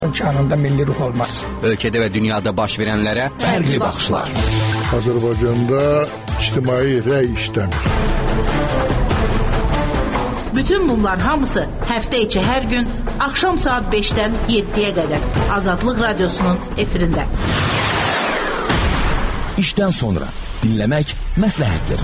Canında milli ruh olmaz. Ölkədə və dünyada baş verənlərə fərqli baxışlar. Azərbaycanda ictimai rəy işləmir. Bütün bunlar hamısı həftə içi hər gün axşam saat 5-dən 7-yə qədər Azadlıq Radiosunun efirində. İşdən sonra dinləmək məsləhətdir.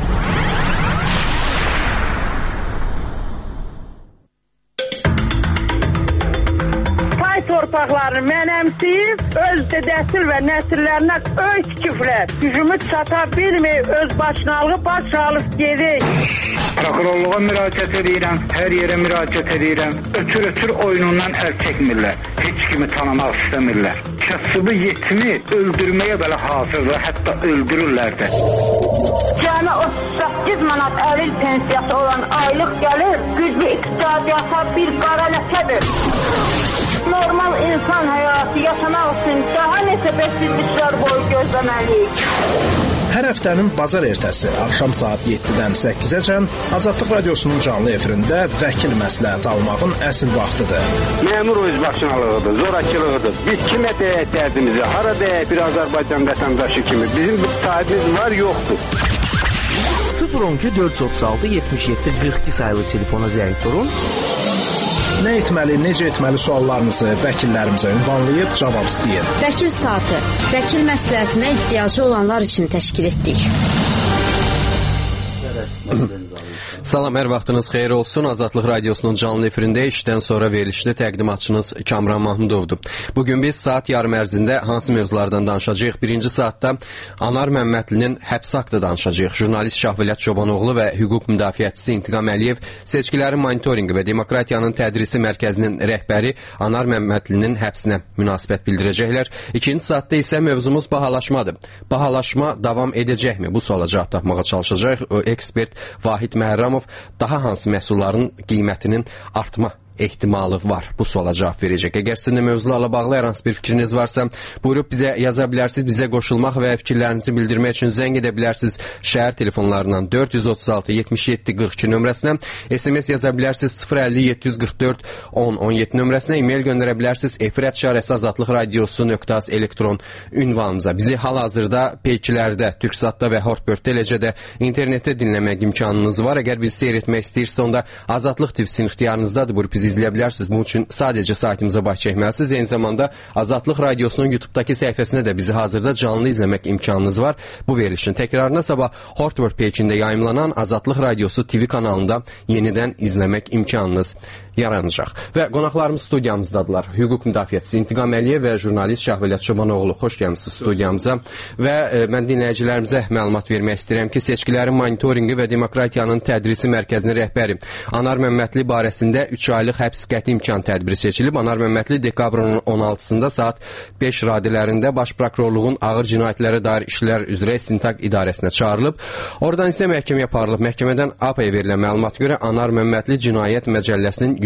Torpaqlarını mənəmsiyib, öz dədəsil və nəsillərinə öy tikiblər. Gücümü çata bilməyib, öz başınalığı baş alıb gedir. Prokurorluğa müraciət edirəm, hər yerə müraciət edirəm. Ötür oyunundan əl çəkmirlər. Heç kimi tanımaq istəmirlər. Kasıbı yetimi öldürməyə belə hazırdır, hətta öldürürlər də. Cəmi 38 manat əril pensiyası olan aylıq gəlir, güclü iqtisadiyyata bir qara ləkədir. Normal insan həyatı yaşamaq üçün daha neçə bəsizliklər boyu gözləməliyik. Hər həftənin bazar ertəsi axşam saat 7-dən 8-əcən Azadlıq Radiosunun canlı efirində vəkil məsləhəti almağın əsl vaxtıdır. Məmur özbaşınalığıdır, zorakılığıdır. Biz kimə deyək dərdimizi, hara deyək bir Azərbaycan vətəndaşı kimi. Bizim bir sahibimiz var, yoxdur. 012 436 77 42 sayılı telefona zəng vurun. Nə etməli, necə etməli suallarınızı vəkillərimizə ünvanlayıb cavab istəyin. Vəkil saatı, vəkil məsləhətinə ehtiyacı olanlar üçün təşkil etdik. Salam, hər vaxtınız xeyir olsun. Azadlıq Radiosunun canlı efirində işdən sonra verilişli təqdimatçınız Kamran Mahmudovdur. Bugün biz saat yarım ərzində hansı mövzulardan danışacağıq? Birinci saatda Anar Məmmədlinin həbs haqqında danışacağıq. Jurnalist Şahvelət Çobanoğlu və hüquq müdafiəçisi İntiqam Əliyev seçkilərin monitorinqi və demokratiyanın tədrisi mərkəzinin rəhbəri Anar Məmmədlinin həbsinə münasibət bildirəcəklər. İkinci saatda isə mövzumuz bahalaşmadır. Bahalaşma davam edəcəkmi? Bu suala cavab tapmağa çalışacaq. Ekspert Vahid Məhərramov daha hansı məhsulların qiymətinin artma ehtimalı var? Bu suala cavab verəcək. Əgər sizin mövzularla bağlı hər hansı bir fikriniz varsa, buyurub bizə yaza bilərsiniz. Bizə qoşulmaq və fikirlərinizi bildirmək üçün zəng edə bilərsiniz. Şəhər telefonlarından 436 77 42 nömrəsinə, SMS yaza bilərsiniz 050 744 10 17 nömrəsinə, e-mail göndərə bilərsiniz efir@azadlıqradiosu.az elektron ünvanımıza. Bizi hal-hazırda peykilərdə, Türksatda və Hortbird, eləcə də internetdə dinləmək imkanınız var. Əgər bizi seyr etmək istəyirsə, onda Azadlıq TV-sinin ixtiyarınızdadır. Buyurub bizi izləyə bilərsiniz. Bunun üçün sadəcə saytımıza baş çəkməlisiniz. Eyni zamanda Azadlıq Radiosunun YouTube-dakı səhifəsində də bizi hazırda canlı izləmək imkanınız var. Bu verilişin təkrarına sabah Hortbird peyçində yayımlanan Azadlıq Radiosu TV kanalında yenidən izləmək imkanınız yaranacaq. Və qonaqlarımız studiyamızdadılar. Hüquq müdafiəçisi İntiqam Əliyev və jurnalist Şahvelət Çobanoğlu. Xoş gəlmisiniz studiyamıza. Və mən dinləyicilərimizə məlumat vermək istəyirəm ki, seçkilərin monitorinqi və demokratiyanın tədrisi mərkəzinin rəhbəri Anar Məmmədli barəsində 3 aylıq həbs qəti imkan tədbiri seçilib. Anar Məmmədli dekabrın 16-sında saat 5 radələrində Baş Prokurorluğun ağır cinayətlərə dair işlər üzrə istintaq idarəsinə çağırılıb. Oradan isə məhkəməyə aparılıb. Məhkəmədən APA-ya verilən məlumata görə Anar Məmmədli Cinayət Məcəlləsinin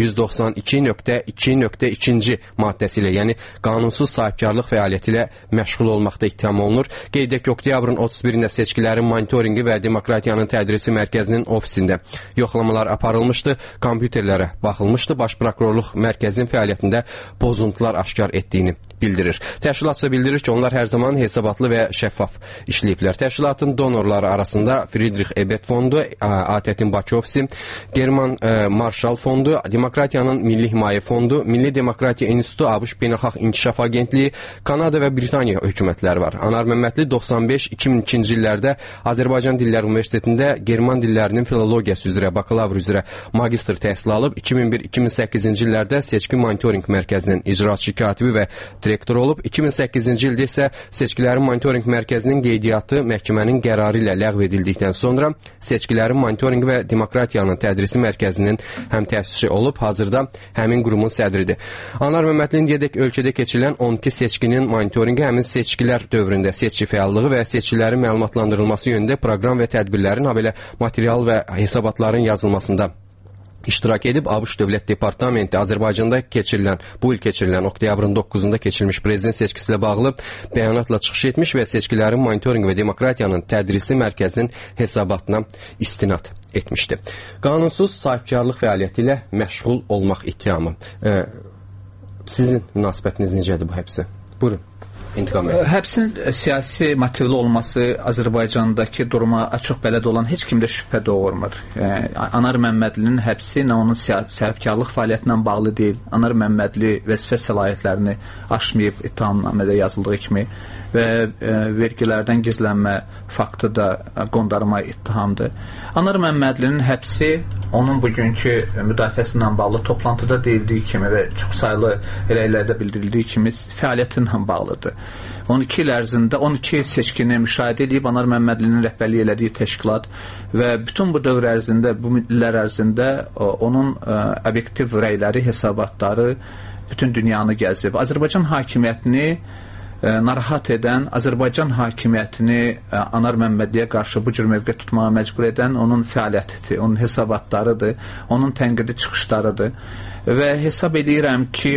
192.2.2 maddəsi ilə, yəni qanunsuz sahibkarlıq fəaliyyəti ilə məşğul olmaqda ittiham olunur. Qeyd edək ki, oktyabrın 31-də seçkilərin monitorinqi və demokratiyanın tədrisi mərkəzinin ofisində yoxlamalar aparılmışdı, kompüterlərə baxılmışdı. Baş Prokurorluq mərkəzinin fəaliyyətində pozuntular aşkar etdiyini bildirir. Təşkilat bildirir ki, onlar hər zaman hesabatlı və şəffaf işləyiblər. Təşkilatın donorları arasında Friedrich Ebert Fondu, ATƏT-in Bakı ofisi, German Marshall Fondu, Demokratiyanın Milli Himayə Fondu, Milli Demokratiya İnstitutu, ABŞ Beynəlxalq İnkişaf Agentliyi, Kanada və Britaniya hökumətləri var. Anar Məmmədli 95-2002-ci illərdə Azərbaycan Dillər Universitetində German dillərinin filologiyası üzrə, bakalavr üzrə magistr təhsil alıb. 2001-2008-ci illərdə seçki monitoring mərkəzinin icraçı katibi və direktor olub. 2008-ci ildə isə seçkilərin monitoring mərkəzinin qeydiyyatı məhkəmənin qərarı ilə ləğv edildikdən sonra seçkilərin monitoring və demokratiyanın tədrisi mərkəzinin həm təəssüsçü olub, hazırda həmin qurumun sədridir. Anar Məmmədlinin deyək ölkədə keçirilən 12 seçkinin monitorinqi həmin seçkilər dövründə seçki fəallığı və seçkilərin məlumatlandırılması yönündə proqram və tədbirlərin, habelə material və hesabatların yazılmasında iştirak edib. ABŞ Dövlət Departamenti Azərbaycanda bu il keçirilən oktyabrın 9-da keçirilmiş prezident seçkisi ilə bağlı bəyanatla çıxış etmiş və seçkilərin monitorinq və demokratiyanın tədrisi mərkəzinin hesabatına istinad etmişdi. Qanunsuz sahibkarlıq fəaliyyəti ilə məşğul olmaq ittihamı. Sizin münasibətiniz necədir bu həbsə? Buyurun. Həbsin siyasi motivli olması Azərbaycandakı duruma çox bələd olan heç kimdə şübhə doğurmur. Anar Məmmədlinin həbsi nə onun sahibkarlıq fəaliyyətindən bağlı deyil. Anar Məmmədli vəzifə səlahiyyətlərini aşmayıb ittihamnamədə yazıldığı kimi və vergilərdən gizlənmə faktı da qondarma ittihamdır. Anar Məmmədlinin həbsi onun bugünkü müdafiəsi ilə bağlı toplantıda deyildiyi kimi və çox saylı rəylərdə bildirildiyi kimi fəaliyyəti ilə bağlıdır. 12 il ərzində 12 seçkini müşahidə edib Anar Məmmədlinin rəhbərlik elədiyi təşkilat və bütün bu dövr ərzində, bu illər ərzində onun obyektiv rəyləri, hesabatları bütün dünyanı gəzib. Azərbaycan hakimiyyətini narahat edən, Azərbaycan hakimiyyətini Anar Məmmədliyə qarşı bu cür mövqe tutmağa məcbur edən onun fəaliyyətidir, onun hesabatlarıdır, onun tənqidi çıxışlarıdır və hesab edirəm ki,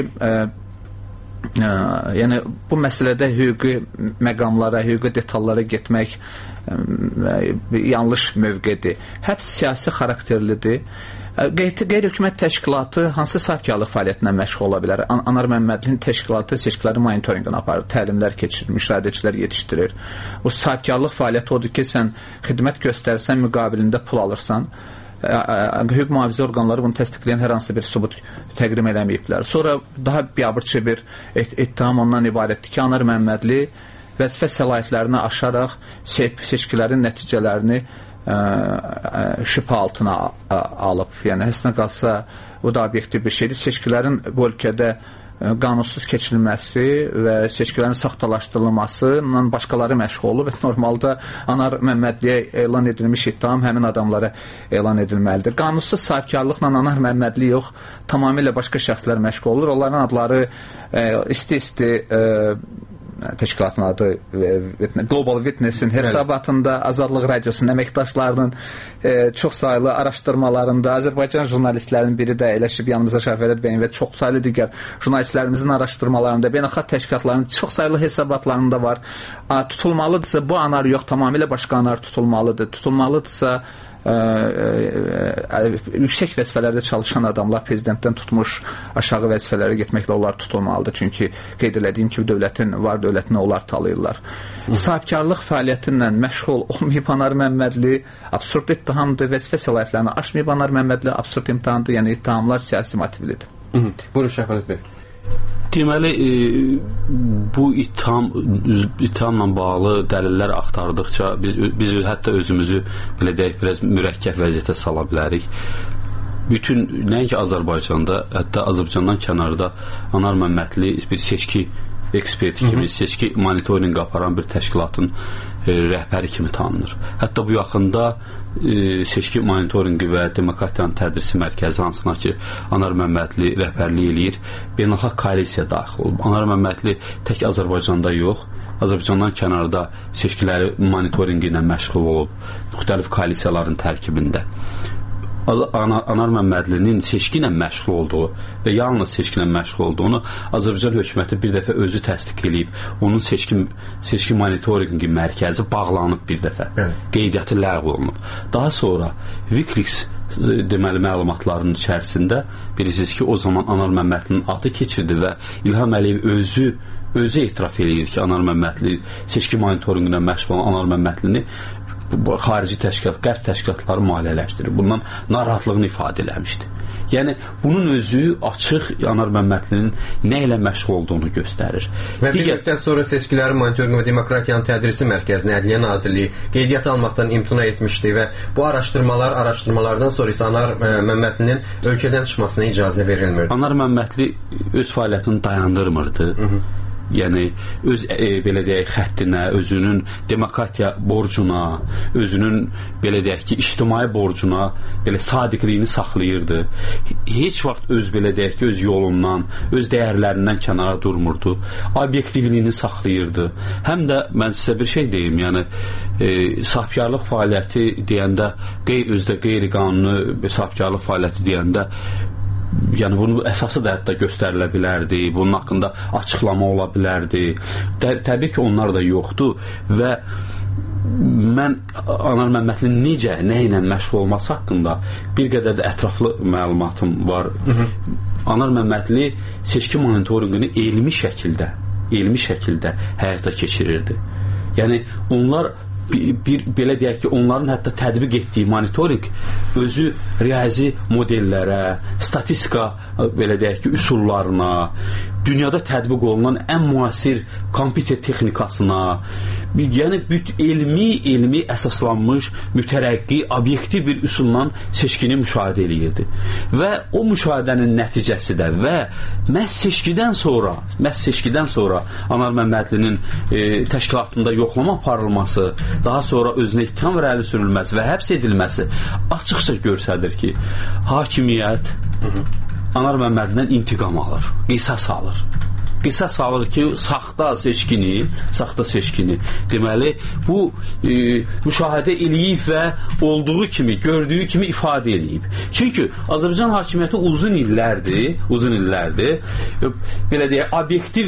yəni bu məsələdə hüquqi məqamlara, hüquqi detallara getmək yanlış mövqedir. Həbs siyasi xarakterlidir. Qeyri-hökumət təşkilatı hansı sahibkarlıq fəaliyyətindən məşğul ola bilər? Anar Məmmədlinin təşkilatı seçkilərin monitorinqini aparır, təlimlər keçirir, müşahidəçilər yetişdirir. O sahibkarlıq fəaliyyəti odur ki, sən xidmət göstərsən, müqabilində pul alırsan. Hüquq mühafizə orqanları bunu təsdiqləyən hər hansı bir sübut təqdim eləməyiblər. Sonra daha biabırçı bir ittiham ondan ibarətdir ki, Anar Məmmədli vəzifə səlahiyyətlərini aşaraq seçkilərin nəticələrini şübhə altına alıb. Yəni, həsnə qalsa o da obyektiv bir şeydir. Seçkilərin bu ölkədə qanunsuz keçirilməsi və seçkilərin saxtalaşdırılmasıyla başqaları məşğul olub və normalda Anar Məmmədliyə elan edilmiş ittiham həmin adamlara elan edilməlidir. Qanunsuz sahibkarlıqla Anar Məmmədli yox, tamamilə başqa şəxslər məşğul olur. Onların adları isti-isti təşkilatın adı Global Witness-in hesabatında, Azadlıq Radiosunun əməkdaşlarının çox saylı araşdırmalarında, Azərbaycan jurnalistlərinin biri də eləşib yanımızda Şəfərət bəyin və çox saylı digər jurnalistlərimizin araşdırmalarında, beynəlxalq təşkilatların çox saylı hesabatlarında var. Tutulmalıdırsa bu anar yox, tamamilə başqa anar tutulmalıdır. Tutulmalıdırsa yüksək vəzifələrdə çalışan adamlar prezidentdən tutmuş aşağı vəzifələrə getməklə onlar tutulmalıdır. Çünki qeyd elədiyim kimi dövlətin var dövlətinə onlar talayırlar. Sahibkarlıq fəaliyyətinlə məşğul olmayıb Anar Məmmədli absurd ittihamdır, vəzifə səlahiyyətlərini aşmayıb Anar Məmmədli absurd imtihandır, yəni ittihamlar siyasi motivlidir. Buyurun Şəfərət bəy. Deməli, bu ittihamla bağlı dəlillər axtardıqca biz hətta özümüzü belə deyək, biraz mürəkkəb vəziyyətə sala bilərik. Bütün, nəinki Azərbaycanda, hətta Azərbaycandan kənarda Anar Məmmədli bir seçki eksperti kimi, seçki monitorinq aparan bir təşkilatın rəhbəri kimi tanınır. Hətta bu yaxında seçki monitorinqi və demokratiyanın tədrisi mərkəzi hansına ki, Anar Məmmədli rəhbərlik eləyir, beynəlxalq koalisiya daxil olub. Anar Məmmədli tək Azərbaycanda yox, Azərbaycandan kənarda seçkiləri monitorinqi ilə məşğul olub, müxtəlif koalisiyaların tərkibində. Anar Məmmədlinin seçki ilə məşğul olduğu və yalnız seçki ilə məşğul olduğunu Azərbaycan hökuməti bir dəfə özü təsdiq edib, onun seçki monitorinqi mərkəzi bağlanıb bir dəfə, qeydiyyatı ləğv olunub. Daha sonra Wikileaks deməli məlumatlarının içərisində bilirsiniz ki, o zaman Anar Məmmədlinin adı keçirdi və İlham Əliyev özü etiraf edir ki, Anar Məmmədli seçki monitorinqi ilə məşğul olan Anar Məmmədlini xarici təşkilat, qərb təşkilatları maliyyələşdirir. Bundan narahatlığını ifadə eləmişdi. Yəni, bunun özü açıq Anar Məmmədlinin nə ilə məşğul olduğunu göstərir. Və bir müddət sonra seçkilərin monitorinqi və demokratiyanın tədrisi mərkəzinin Ədliyyə Nazirliyi qeydiyyat almaqdan imtina etmişdi və bu araşdırmalardan sonra isə Anar Məmmədlinin ölkədən çıxmasına icazə verilmirdi. Anar Məmmədli öz fəaliyyətini dayandırmırdı. Yəni, öz belə deyək, xəttinə, özünün demokratiya borcuna, özünün belə deyək ki, ictimai borcuna belə sadiqliyini saxlayırdı. Heç vaxt öz belə deyək ki, öz yolundan, öz dəyərlərindən kənara durmurdu. Obyektivliyini saxlayırdı. Həm də mən sizə bir şey deyim, yəni sahibkarlıq fəaliyyəti deyəndə, özdə qeyri-qanuni sahibkarlıq fəaliyyəti deyəndə yəni bunun əsası da hətta göstərilə bilərdi, bunun haqqında açıqlama ola bilərdi. Təbii ki, onlar da yoxdur və mən Anar Məmmədlinin necə, nə ilə məşğul olması haqqında bir qədər də ətraflı məlumatım var. Anar Məmmədli seçki monitorinqini elmi şəkildə həyata keçirirdi. Yəni onlar belə deyək ki, onların hətta tətbiq etdiyi monitorinq özü riyazi modellərə, statistika belə deyək ki, üsullarına, dünyada tətbiq olunan ən müasir kompüter texnikasına, yəni elmi əsaslanmış, mütərəqqi, obyektiv bir üsulla seçkini müşahidə eləyirdi. Və o müşahidənin nəticəsi də və məhz seçkidən sonra Anar Məmmədlinin təşkilatında yoxlama aparılması, daha sonra özünə ittiham irəli sürülməsi və həbs edilməsi açıqca göstərir ki, hakimiyyət Anar Məmmədlindən intiqam alır, qisas alır ki, saxta seçkini deməli, bu müşahidə eləyib və olduğu kimi, gördüyü kimi ifadə eləyib. Çünki Azərbaycan hakimiyyəti uzun illərdir belə deyək, obyektiv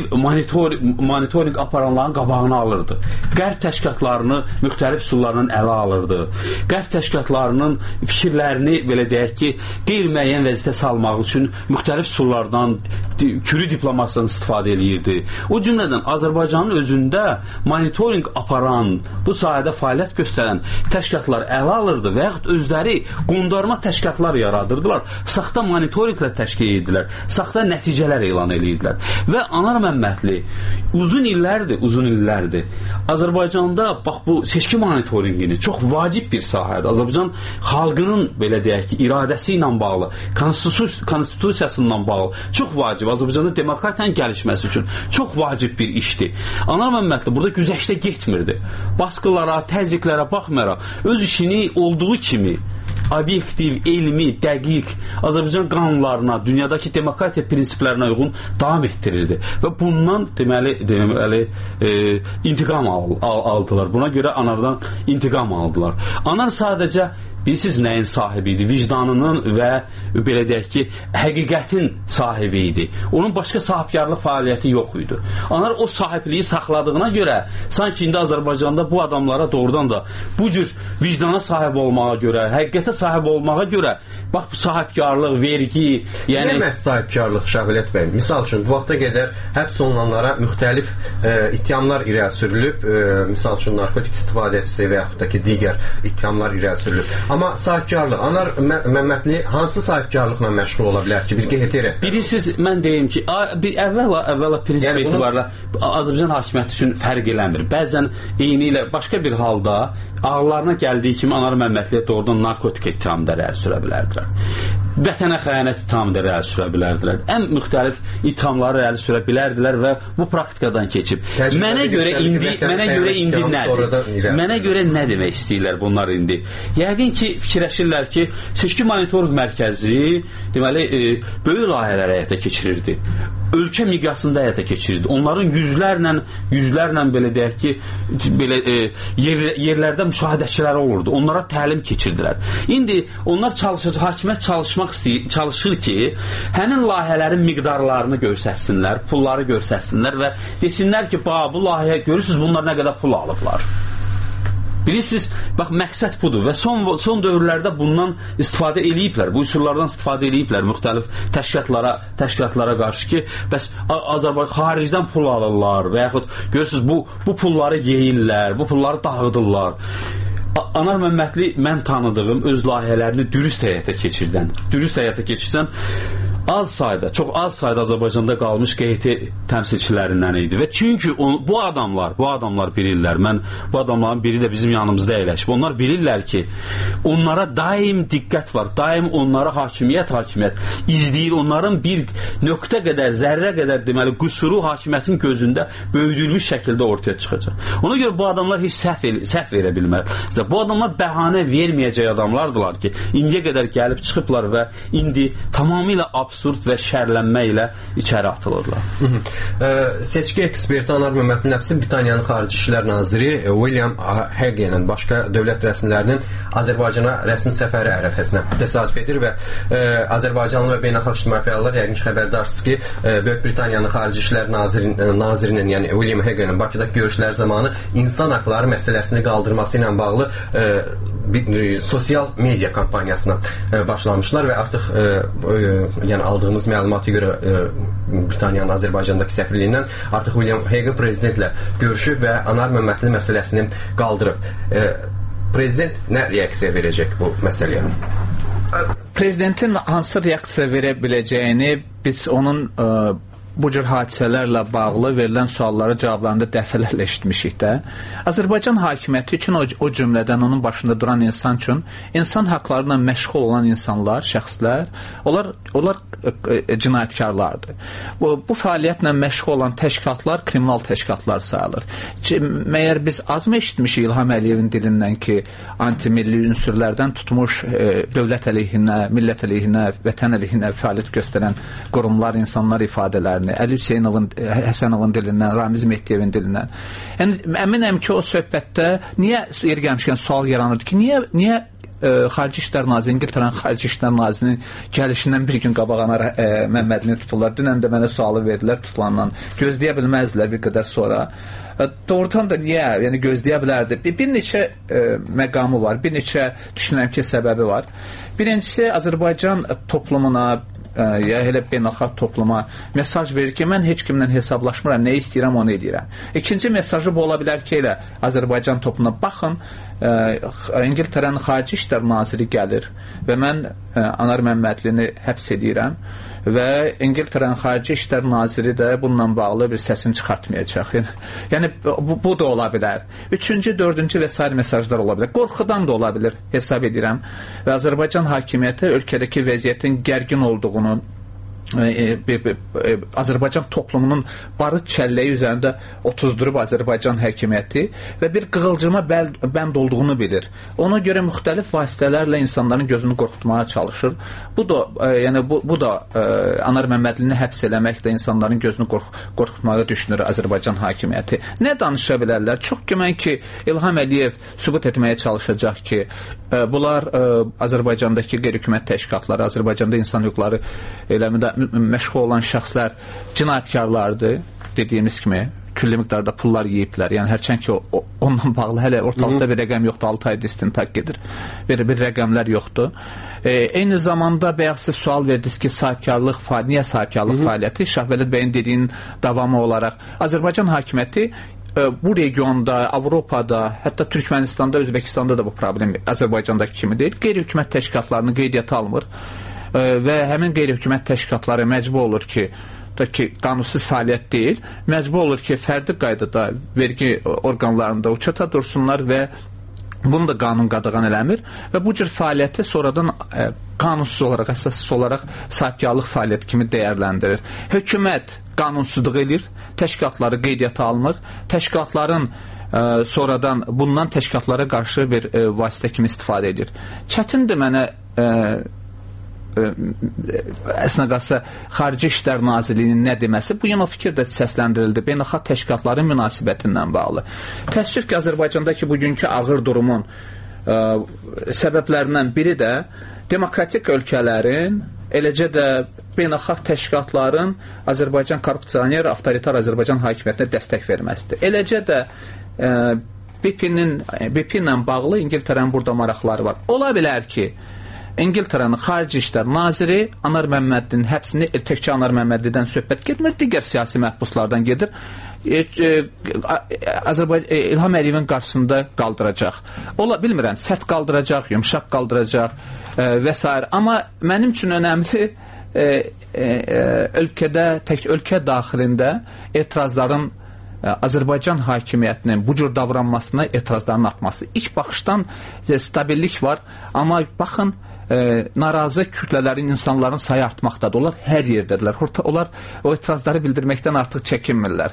monitorinq aparanların qabağını alırdı. Qərb təşkilatlarını müxtəlif üsullarla ələ alırdı. Qərb təşkilatlarının fikirlərini, belə deyək ki, qeyri-müəyyən vəziyyətə salmaq üçün müxtəlif üsullardan, kürü diplomasiyasından istifadə eləyirdi. O cümlədən Azərbaycanın özündə monitorinq aparan, bu sahədə fəaliyyət göstərən təşkilatlar ələ alırdı və yaxud özləri qondarma təşkilatlar yaradırdılar, saxta monitorinqlə təşkil edirlər, saxta nəticələr elan edirdilər. Və Anar Məmmədli uzun illərdir Azərbaycanda bax bu seçki monitorinqini çox vacib bir sahədir. Azərbaycan xalqının belə deyək ki, iradəsi ilə bağlı, konstitusiyasından bağlı çox vacib. Azərbaycanda demokratiyanın gəlişməsi üçün çox vacib bir işdir. Anar Məmmədli burada güzəştə getmirdi. Baskılara, təzyiqlərə baxmayaraq öz işini olduğu kimi obyektiv, elmi, dəqiq Azərbaycan qanunlarına, dünyadakı demokratiya prinsiplərinə uyğun davam etdirirdi. Və bundan deməli intiqam aldılar. Buna görə Anardan intiqam aldılar. Anar sadəcə bilirsiniz nəyin sahibi idi? Vicdanının və belə deyək ki, həqiqətin sahibi idi. Onun başqa sahibkarlıq fəaliyyəti yox idi. Anar o sahibliyi saxladığına görə sanki indi Azərbaycanda bu adamlara doğrudan da bu cür vicdana sahib olmağa görə, həqiqətə sahib olmağa görə bax sahibkarlıq, vergi, yəni... Nə məhz sahibkarlıq Şəvələt bəy? Misal üçün, bu vaxta qədər həbs olunanlara müxtəlif ittihamlar irəli sürülüb, misal üçün narkotik istifadəçisi və yaxud da ki, digər ittihamlar irəli sürülüb. Amma sahibkarlıq, Anar Məmmədli hansı sahibkarlıqla məşğul ola bilər ki, bir qehtiri? Bilirsiniz, mən deyim ki, əvvəla prinsip etibarla Azərbaycan hakimiyyəti üçün fərq eləmir. Bəzən eyni ilə başqa bir halda ağlarına gəldiyi kimi Anar Məmmədliyə doğrudan narkotik ittihamda irəli sürə bilərdilər. Vətənə xəyanət ittihamda irəli sürə bilərdilər. Ən müxtəlif ittihamları irəli sürə bilərdilər və bu praktikadan keçib. Mənə görə nə demək istəyirlər bunlar indi? Yəqin ki, fikirləşirlər ki, seçki monitorinq mərkəzi deməli, böyük layihələr həyata keçirirdi. Ölkə miqyasında həyata keçirirdi. Onların yüzlərlə belə deyək ki, yerlərdə müşahidəçiləri olurdu. Onlara təlim keçirdilər. İndi onlar hakimiyyət çalışır ki, həmin layihələrin miqdarlarını göstərsinlər, pulları göstərsinlər və desinlər ki, bu layihə görürsünüz, bunlar nə qədər pul alıblar. Bilirsiniz, bax, məqsəd budur və son dövrlərdə bundan istifadə eləyiblər, bu üsullardan istifadə eləyiblər müxtəlif təşkilatlara qarşı ki, bəs Azərbaycan xaricdən pul alırlar və yaxud görürsünüz, bu pulları yeyirlər, bu pulları dağıdırlar. Anar Məmmədli mən tanıdığım öz layihələrini dürüst həyata keçirdən çox az sayda Azərbaycanda qalmış QHT təmsilçilərindən idi və çünki bu adamlar bilirlər, bu adamların biri də bizim yanımızda əyləşib, onlar bilirlər ki, onlara daim diqqət var, daim onlara hakimiyyət izləyir, onların bir nöqtə qədər, zərrə qədər deməli qüsuru hakimiyyətin gözündə böyüdülmüş şəkildə ortaya çıxacaq. Ona görə bu adamlar heç səhv verə bilməz. Bu adamlar bəhanə verməyəcək adamlardılar ki, indiyə qədər gəlib çıxıblar və indi tamamilə absurd absurd və şərlənmə ilə içəri atılırlar. Seçki eksperti Anar Məmmədli Nəfsi Britaniyanın Xarici İşlər Naziri William Haguenin başqa dövlət rəsmilərinin Azərbaycana rəsmi səfəri ərəfəsinə təsadüf edir və Azərbaycanlı və beynəlxalq ictimai fəallar yəqin ki, xəbərdarsınız ki, Böyük Britaniyanın Xarici İşlər Nazirinin, yəni William Haguenin Bakıdakı görüşlər zamanı insan haqları məsələsini qaldırması ilə bağlı sosial media kampaniyasına başlamışlar və artıq yəni aldığımız məlumata görə Britaniyanın Azərbaycandakı səfirliyindən artıq William Hague prezidentlə görüşüb və Anar Məmmədli məsələsini qaldırıb. Prezident nə reaksiya verəcək bu məsələyə? Prezidentin hansı reaksiya verə biləcəyini biz onun bu cür hadisələrlə bağlı verilən sualları cavablarında dəfələrlə eşitmişik də. Azərbaycan hakimiyyəti üçün o cümlədən onun başında duran insan üçün insan haqlarına məşğul olan insanlar, şəxslər, onlar cinayətkarlardır. Bu fəaliyyətlə məşğul olan təşkilatlar kriminal təşkilatlar sayılır. Məyər biz azmı eşitmişik İlham Əliyevin dilindən ki, antimilli ünsürlərdən tutmuş dövlət əleyhinə, millət əleyhinə, vətən əleyhinə fəaliyyət göstərən qurumlar, insanlar ifadələrini Əli Hüseynovun, Həsənovun dilindən, Ramiz Mehdiyevin dilindən. Yəni, əminəm ki, o söhbətdə niyə yer gəlmişkən sual yaranırdı ki, niyə Xarici İşlər Naziri, İngiltərənin Xarici İşlər Nazirinin gəlişindən bir gün qabaq Anar Məmmədlini tuturlar. Dünən də mənə sualı verdilər tutulandan. Gözləyə bilməzdilər bir qədər sonra. Doğrudan da niyə? Yəni gözləyə bilərdi. Bir neçə məqamı var, bir neçə düşünürəm ki, səbəbi var. Birincisi, Azərbaycan toplumuna, ya elə beynəlxalq topluma mesaj verir ki, mən heç kimlə hesablaşmıram, nə istəyirəm, onu edirəm. İkinci mesajı bu ola bilər ki, elə Azərbaycan toplumuna baxın, İngiltərənin Xarici İşlər Naziri gəlir və mən Anar Məmmədlini həbs edirəm və İngiltərənin Xarici İşlər Naziri də bununla bağlı bir səsini çıxartmayacaq. Yəni, bu da ola bilər. Üçüncü, dördüncü və s. mesajlar ola bilər. Qorxudan da ola bilər, hesab edirəm. Və Azərbaycan hakimiyyəti ölkədəki vəziyyətin gərgin olduğunu, Azərbaycan toplumunun barıt çəlləyi üzərində otuzdurub Azərbaycan hakimiyyəti və bir qığılcıma bənd olduğunu bilir. Ona görə müxtəlif vasitələrlə insanların gözünü qorxutmağa çalışır. Bu da Anar Məmmədlini həbs eləməklə insanların gözünü qorxutmağa düşünür Azərbaycan hakimiyyəti. Nə danışa bilərlər? Çox güman ki, İlham Əliyev sübut etməyə çalışacaq ki, bunlar Azərbaycandakı qeyri-hökumət təşkilatları, Azərbaycanda insan hüquqları eləmində məşğul olan şəxslər cinayətkarlardır, dediyimiz kimi külli miqdarda pullar yeyiblər. Yəni hərçənd ki, onunla bağlı hələ ortalıqda bir rəqəm yoxdur, 6 ayda istintaq gedir. Bir rəqəmlər yoxdur. Eyni zamanda bayaq siz sual verdiniz ki, niyə sahibkarlıq fəaliyyəti? Şahvəlid bəyin dediyinin davamı olaraq Azərbaycan hakimiyyəti bu regionda, Avropada, hətta Türkmənistanda, Özbəkistanda da bu problem Azərbaycandakı kimi deyil. Qeyri-hökumət təşkilatlarını qeydiyyata almır və həmin qeyri-hökumət təşkilatları məcbur olur ki, qanunsuz fəaliyyət deyil, məcbur olur ki, fərdi qaydada vergi orqanlarında uçata dursunlar və bunu da qanun qadağan eləmir və bu cür fəaliyyəti sonradan qanunsuz olaraq, əsassız olaraq sahibkarlıq fəaliyyəti kimi dəyərləndirir. Hökumət qanunsuzluq edir, təşkilatları qeydiyyata almır, təşkilatların sonradan bundan təşkilatlara qarşı bir vasitə kimi istifadə edir. Çətindir mənə əslində qalsa Xarici İşlər Nazirliyinin nə deməsi, bu yana fikir də səsləndirildi beynəlxalq təşkilatların münasibətindən bağlı. Təəssüf ki, Azərbaycandakı bugünkü ağır durumun səbəblərindən biri də demokratik ölkələrin, eləcə də beynəlxalq təşkilatların Azərbaycan korrupsioner, avtoritar Azərbaycan hakimiyyətinə dəstək verməsidir. Eləcə də BP ilə bağlı İngiltərənin burada maraqları var. Ola bilər ki, İngiltərənin Xarici İşlər Naziri Anar Məmmədlinin həbsini təkcə Anar Məmmədlidən söhbət getmir, digər siyasi məhbuslardan gedir. İlham Əliyevin qarşısında qaldıracaq. Bilmirəm, sərt qaldıracaq, yumşaq qaldıracaq və s. Amma mənim üçün önəmli ölkə daxilində etirazların Azərbaycan hakimiyyətinin bu cür davranmasına etirazların artması. İlk baxışdan stabillik var, amma baxın, narazı kütlələrin, insanların sayı artmaqdadır. Onlar hər yerdədirlər. Onlar o etirazları bildirməkdən artıq çəkinmirlər.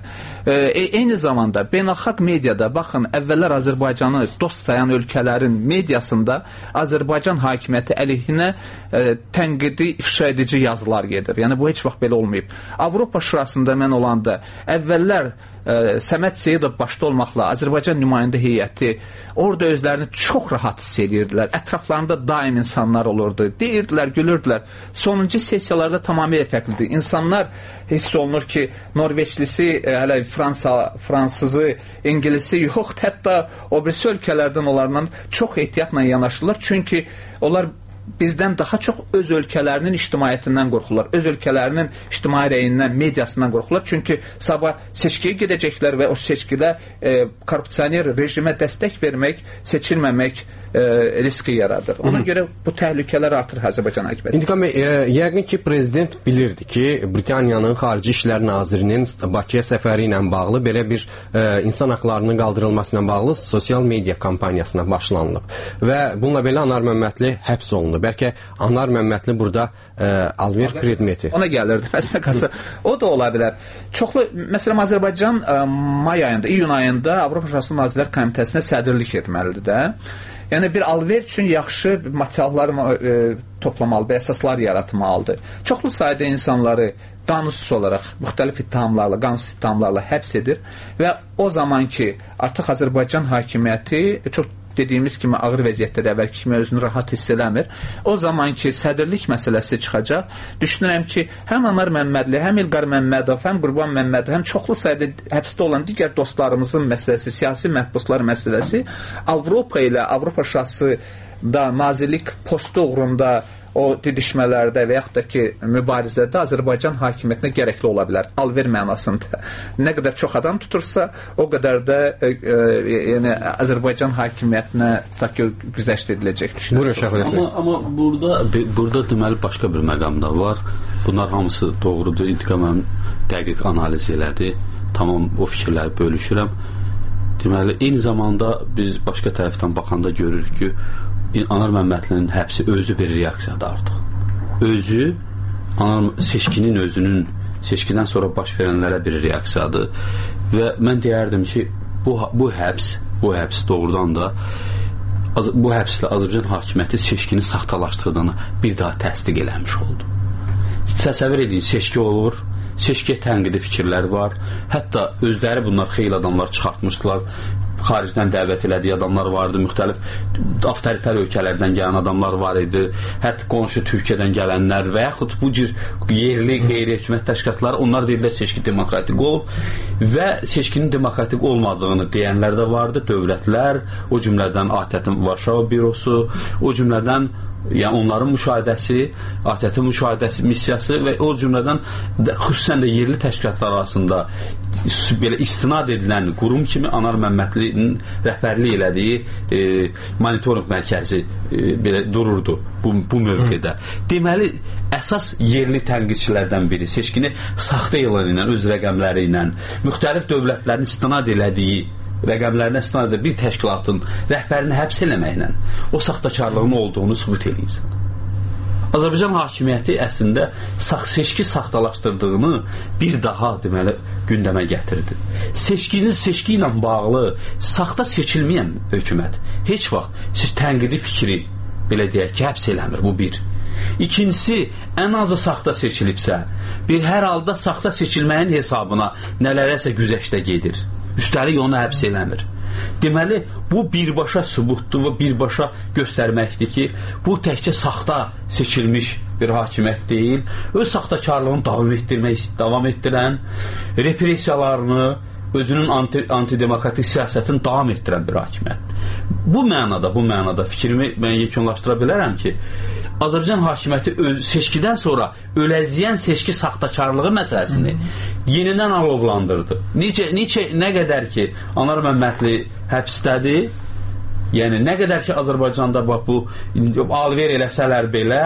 Eyni zamanda beynəlxalq mediada, baxın, əvvəllər Azərbaycanı dost sayan ölkələrin mediasında Azərbaycan hakimiyyəti əleyhinə tənqidi, ifşa edici yazılar gedir. Yəni, bu heç vaxt belə olmayıb. Avropa Şurasında mən olanda əvvəllər Səməd Seyidov başda olmaqla Azərbaycan nümayəndə heyəti orada özlərini çox rahat hiss edirdilər. Ətraflarında daim insanlar olurdu. Deyirdilər, gülürdülər. Sonuncu sessiyalarda tamamilə fərqlidir. İnsanlar hiss olunur ki, Norveçlisi, hələ fransızı, İngilisi yox, hətta o birisi ölkələrdən onlarla çox ehtiyatla yanaşırlar. Çünki onlar bizdən daha çox öz ölkələrinin ictimaiyyətindən qorxurlar. Öz ölkələrinin ictimai rəyindən, mediasından qorxurlar. Çünki sabah seçkiyə gedəcəklər və o seçkidə korrupsioner rejimə dəstək vermək, seçilməmək riski yaradır. Ona görə bu təhlükələr artır Azərbaycan hakimiyyəti. İntiqam bəy, yəqin ki, prezident bilirdi ki, Britaniyanın Xarici İşlər Nazirinin Bakıya səfəri ilə bağlı belə bir insan haqlarının qaldırılması ilə bağlı sosial media kampaniyasına başlanılıb. Və bununla belə Anar Məmmədli həbs olundu. Bəlkə Anar Məmmədli burada alver predmeti. Ona gəlirdi. Məsələn, o da ola bilər. Çoxlu, məsələn, Azərbaycan may ayında, iyun ayında Avropa Şurası Nazirlər Komitəsinə sədrlik etməlidir də. Yəni, bir alver üçün yaxşı materiallar toplamalıdır, əsaslar yaratmalıdır. Çoxlu sayda insanları qanunsuz olaraq, müxtəlif ittihamlarla, qanunsuz ittihamlarla həbs edir və o zaman ki, artıq Azərbaycan hakimiyyəti çox dediyimiz kimi ağır vəziyyətdə əvvəlki kimi özünü rahat hiss eləmir. O zaman ki, sədrlik məsələsi çıxacaq. Düşünürəm ki, həm Anar Məmmədli, həm İlqar Məmmədov, həm Qurban Məmmədov, həm çoxlu sayda həbsdə olan digər dostlarımızın məsələsi, siyasi məhbuslar məsələsi Avropa ilə Avropa Şurası da nazirlik postu uğrunda o didişmələrdə və yaxud da ki, mübarizədə Azərbaycan hakimiyyətinə gərəkli ola bilər. Alver mənasında. Nə qədər çox adam tutursa, o qədər də yəni, Azərbaycan hakimiyyətinə güzəşt ediləcək. Amma burada deməli başqa bir məqam da var. Bunlar hamısı doğrudur. İntiqam dəqiq analiz elədi. Tamam, o fikirləri bölüşürəm. Deməli, eyni zamanda biz başqa tərəfdən baxanda görürük ki, Anar Məmmədlinin həbsi özü bir reaksiyadır artıq. Özü, seçkinin özünün, seçkidən sonra baş verənlərə bir reaksiyadır. Və mən deyərdim ki, bu həbs doğrudan da bu həbslə Azərbaycan hakimiyyəti seçkini saxtalaşdırdığını bir daha təsdiq eləmiş oldu. Təsəvvür edin, seçki olur, seçkiyə tənqidi fikirlər var. Hətta özləri bunlar xeyli adamlar çıxartmışdılar. Xaricdən dəvət elədiyi adamlar vardı, müxtəlif avtoritar ölkələrdən gələn adamlar var idi, hətta qonşu Türkiyədən gələnlər və yaxud bu cür yerli qeyri-hökumət təşkilatları, onlar deyirlər seçki demokratik olub və seçkinin demokratik olmadığını deyənlər də vardı, dövlətlər, o cümlədən ATƏT-in Varşava bürosu, o cümlədən yəni onların müşahidəsi, ATƏT-in müşahidəsi missiyası və o cümlədən xüsusən də yerli təşkilatlar arasında belə istinad edilən qurum kimi Anar Məmmədlinin rəhbərlik elədiyi monitorinq mərkəzi belə dururdu bu mövqedə. Deməli, əsas yerli tənqidçilərdən biri seçkini saxta elan ilə, öz rəqəmləri ilə, müxtəlif dövlətlərin istinad elədiyi rəqəmlərinə istinad edən bir təşkilatın rəhbərini həbs eləməklə o saxtakarlığın olduğunu sübut eləyirsən. Azərbaycan hakimiyyəti əslində seçki saxtalaşdırdığını bir daha deməli gündəmə gətirdi. Seçki ilə bağlı saxta seçilməyən hökumət heç vaxt tənqidi fikri belə deyək ki, həbs eləmir, bu bir. İkincisi, ən azı saxta seçilibsə, bir hər halda saxta seçilməyin hesabına nələrəsə güzəştə gedir. Üstəlik onu həbs eləmir. Deməli, bu birbaşa sübutdur və birbaşa göstərməkdir ki, bu təkcə saxta seçilmiş bir hakimiyyət deyil, öz saxtakarlığını davam etdirən, repressiyalarını, özünün antidemokratik siyasətini davam etdirən bir hakimiyyət. Bu mənada fikrimi mən yekunlaşdıra bilərəm ki, Azərbaycan hakimiyyəti seçkidən sonra öləziyən seçki saxtakarlığı məsələsini yenidən alovlandırdı. Nə qədər ki, Anar Məmmədli həbsdədir, yəni nə qədər ki, Azərbaycanda bu alver eləsələr belə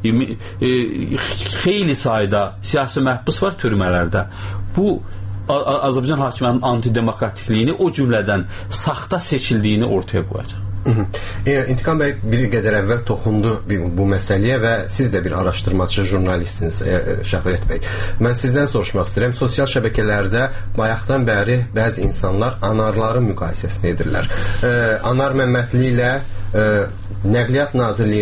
xeyli sayda siyasi məhbus var türmələrdə. Bu Azərbaycan hakimiyyətinin antidemokratikliyini, o cümlədən saxta seçildiyini ortaya qoyacaq. İntiqam bəy bir qədər əvvəl toxundu bu məsələyə və siz də bir araşdırmacı jurnalistsiniz, Şəfəqət bəy. Mən sizdən soruşmaq istəyirəm. Sosial şəbəkələrdə bayaqdan bəri bəzi insanlar anarların müqayisəsini edirlər. Anar Məmmədli ilə Nəqliyyat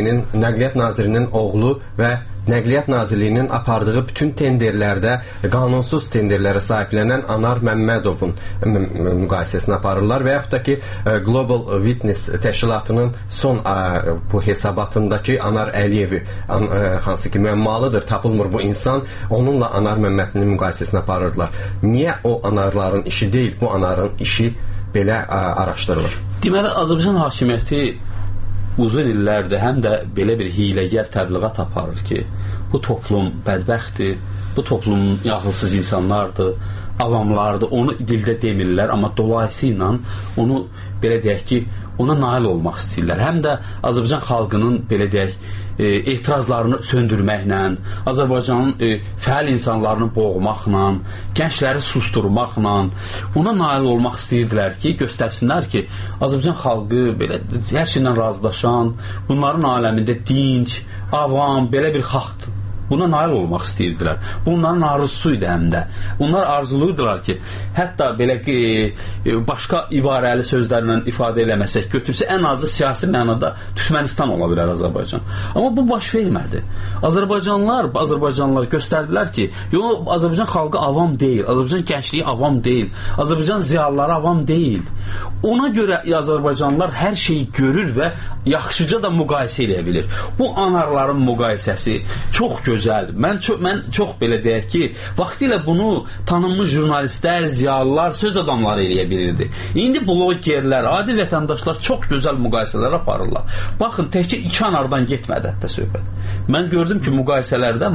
Nazirinin oğlu və Nəqliyyat Nazirliyinin apardığı bütün tenderlərdə qanunsuz tenderlərə sahiblənən Anar Məmmədovun müqayisəsini aparırlar və yaxud da ki Global Witness təşkilatının son bu hesabatındakı Anar Əliyevi, hansı ki müəmmalıdır, tapılmır bu insan, onunla Anar Məmmədlinin müqayisəsini aparırlar. Niyə o anarların işi deyil, bu anarın işi belə araşdırılır? Deməli, Azərbaycan hakimiyyəti uzun illərdir həm də belə bir hiyləgər təbliğat aparır ki, bu toplum bədbəxtdir, bu toplum ağılsız insanlardır, avamlardır, onu dildə demirlər, amma dolayısıyla onu, belə deyək ki, ona nail olmaq istəyirlər. Həm də Azərbaycan xalqının, belə deyək, etirazlarını söndürməklə, Azərbaycanın fəal insanlarını boğmaqla, gəncləri susturmaqla buna nail olmaq istəyirdilər ki, göstərsinlər ki, Azərbaycan xalqı belə hər şeylə razılaşan, bunların aləmində dinc, avam, belə bir xalqdır. Buna nail olmaq istəyirdilər. Bunların arzusu idi həm də. Bunlar arzuluydular ki, hətta belə ki, başqa ibarəli sözlərlə ifadə eləməsək, götürsə ən azı siyasi mənada Türkmənistan ola bilər Azərbaycan. Amma bu baş vermədi. Azərbaycanlılar göstərdilər ki, yox, Azərbaycan xalqı avam deyil, Azərbaycan gəncliyi avam deyil, Azərbaycan ziyalıları avam deyil. Ona görə Azərbaycanlılar hər şeyi görür və yaxşıca da müqayisə edə bilir. Bu anarların müqayisəsi çox gözəldir. Mən çox belə deyək ki, vaxtilə bunu tanınmış jurnalistlər, ziyalılar, söz adamları eləyə bilirdi. İndi blogerlər, adi vətəndaşlar çox gözəl müqayisələr aparırlar. Baxın, təkcə 2 anardan getmədi hətta söhbət. Mən gördüm ki, müqayisələrdə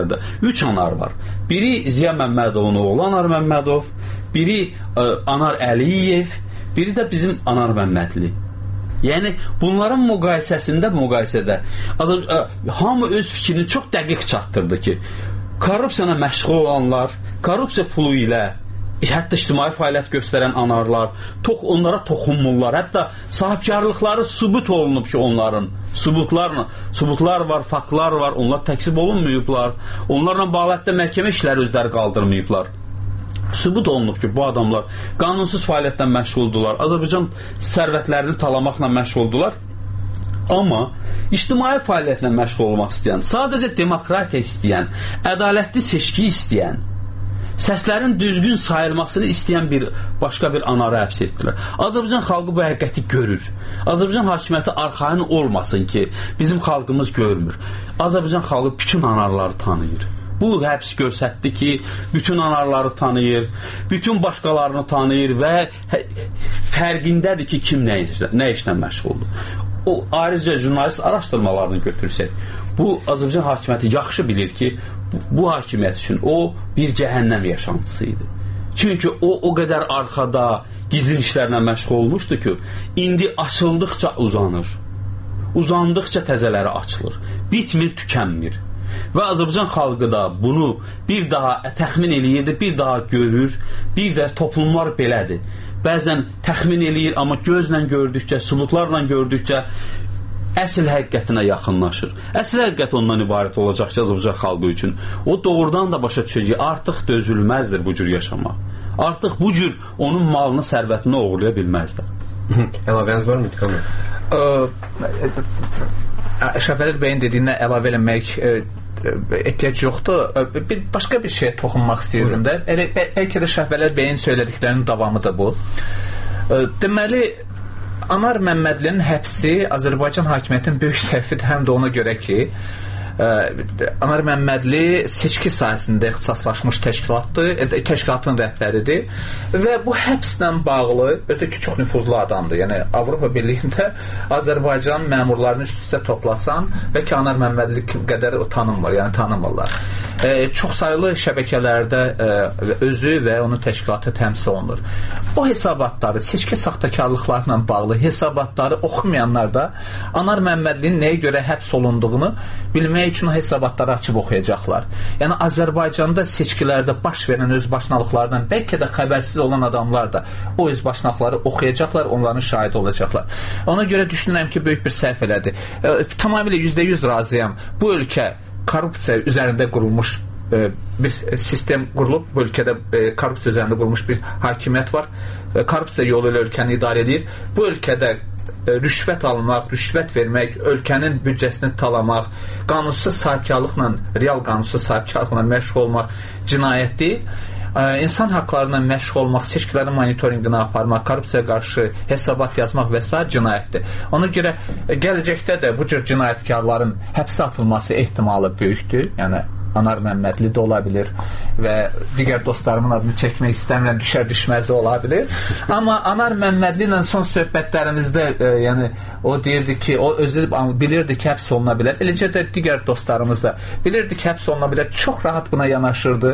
3 anar var. Biri Ziya Məmmədovun oğlu Anar Məmmədov, biri Anar Əliyev, biri də bizim Anar Məmmədli. Yəni, bunların müqayisədə hamı öz fikrini çox dəqiq çatdırdı ki, korrupsiyana məşğul olanlar, korrupsiya pulu ilə, hətta ictimai fəaliyyət göstərən anarlar, onlara toxunmurlar, hətta sahibkarlıqları sübut olunub ki, onların sübutlar var, faktlar var, onlar təksib olunmayıblar, onlarla bağlı hətta məhkəmə işləri özləri qaldırmayıblar. Sübut olunub ki, bu adamlar qanunsuz fəaliyyətdən məşğuldular, Azərbaycan sərvətlərini talamaqla məşğuldular, amma ictimai fəaliyyətlə məşğul olmaq istəyən, sadəcə demokratiya istəyən, ədalətli seçki istəyən, səslərin düzgün sayılmasını istəyən başqa bir anarı həbs etdilər. Azərbaycan xalqı bu həqiqəti görür. Azərbaycan hakimiyyəti arxayın olmasın ki, bizim xalqımız görmür. Azərbaycan xalqı bütün anarları tanıyır. Bu həbs göstərdi ki, bütün anarları tanıyır, bütün başqalarını tanıyır və fərqindədir ki, kim nə işlə məşğuldur. O, ayrıca jurnalist araşdırmalarını götürsək, bu Azərbaycan hakimiyyəti yaxşı bilir ki, bu hakimiyyət üçün o bir cəhənnəm yaşantısı idi. Çünki o qədər arxada gizli işlərlə məşğul olmuşdu ki, indi açıldıqca uzanır, uzandıqca təzələri açılır, bitmir, tükənmir. Və Azərbaycan xalqı da bunu bir daha təxmin eləyirdi, bir daha görür, bir də toplumlar belədir. Bəzən təxmin eləyir, amma gözlə gördükcə, sübutlarla gördükcə əsl həqiqətinə yaxınlaşır. Əsl həqiqət ondan ibarət olacaq ki, Azərbaycan xalqı üçün. O doğrudan da başa düşəcək, artıq dözülməzdir bu cür yaşamaq. Artıq bu cür onun malını, sərvətini oğurlaya bilməzdir. Əlavəniz var mı, İntiqam bəy? Şəfəqət bəyin dediyinə əlavə eləmək ehtiyac yoxdur. Başqa bir şeyə toxunmaq istəyirdim də. Bəlkə də Şəfəqət bəyin söylədiklərinin davamıdır bu. Deməli, Anar Məmmədlinin həbsi Azərbaycan hakimiyyətinin böyük səhvidir, həm də ona görə ki, Anar Məmmədli seçki sahəsində ixtisaslaşmış təşkilatın rəhbəridir və bu həbslə bağlı, özdə ki, çox nüfuzlu adamdır. Yəni, Avropa Birliyində Azərbaycan məmurlarını üst-üstə toplasan, bəlkə Anar Məmmədli qədər tanınmır, yəni tanımırlar. Çox sayılı şəbəkələrdə özü və onun təşkilatı təmsil olunur. O hesabatları, seçki saxtakarlıqlarla bağlı hesabatları oxumayanlar da Anar Məmmədlinin nəyə görə həbs olunduğunu bilməyə nə üçün hesabatları açıb oxuyacaqlar? Yəni Azərbaycanda seçkilərdə baş verən özbaşınalıqlardan bəlkə də xəbərsiz olan adamlar da o özbaşınalıqları oxuyacaqlar, onların şahidi olacaqlar. Ona görə düşünürəm ki, böyük bir səhv elədi. Tamamilə %100 razıyam. Bu ölkə korrupsiya üzərində qurulmuş bir sistem qurulub, bu ölkədə korrupsiya üzərində qurulmuş bir hakimiyyət var. Korrupsiya yolu ilə ölkəni idarə edir. Bu ölkədə rüşvət almaq, rüşvət vermək, ölkənin büdcəsini talamaq, qanunsuz sahibkarlıqla, real qanunsuz sahibkarlıqla məşğul olmaq cinayət deyil. İnsan haqlarına məşğul olmaq, seçkilərin monitorinqini aparmaq, korrupsiyaya qarşı hesabat yazmaq və s. cinayətdir. Ona görə gələcəkdə də bu cür cinayətkarların həbsə atılması ehtimalı böyükdür. Yəni Anar Məmmədli də ola bilir və digər dostlarımın adını çəkmək istəmirəm, düşər-düşməzi ola bilir. Amma Anar Məmmədli ilə son söhbətlərimizdə yəni o deyirdi ki, o özü bilirdi ki, həbs oluna bilər. Eləcə də digər dostlarımız da bilirdi ki, həbs oluna bilər. Çox rahat buna yanaşırdı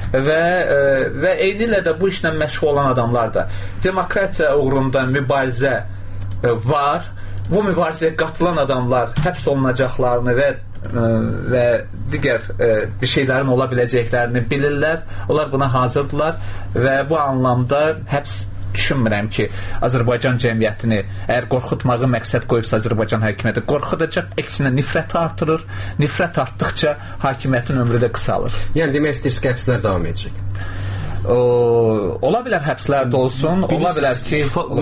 və eyni ilə də bu işlə məşğul olan adamlar da demokratiya uğrunda mübarizə var. Bu mübarizəyə qatılan adamlar həbs olunacaqlarını və digər bir şeylərin ola biləcəklərini bilirlər. Onlar buna hazırdılar və bu anlamda həbs düşünmürəm ki, Azərbaycan cəmiyyətini əgər qorxutmağı məqsəd qoyubsa Azərbaycan hakimiyyəti qorxudacaq, əksinə nifrəti artırır. Nifrət artdıqca hakimiyyətin ömrü də qısalır. Yəni demək istəyir ki, həbslər davam edəcək. Ola bilər həbslərdə olsun, ola bilər ki,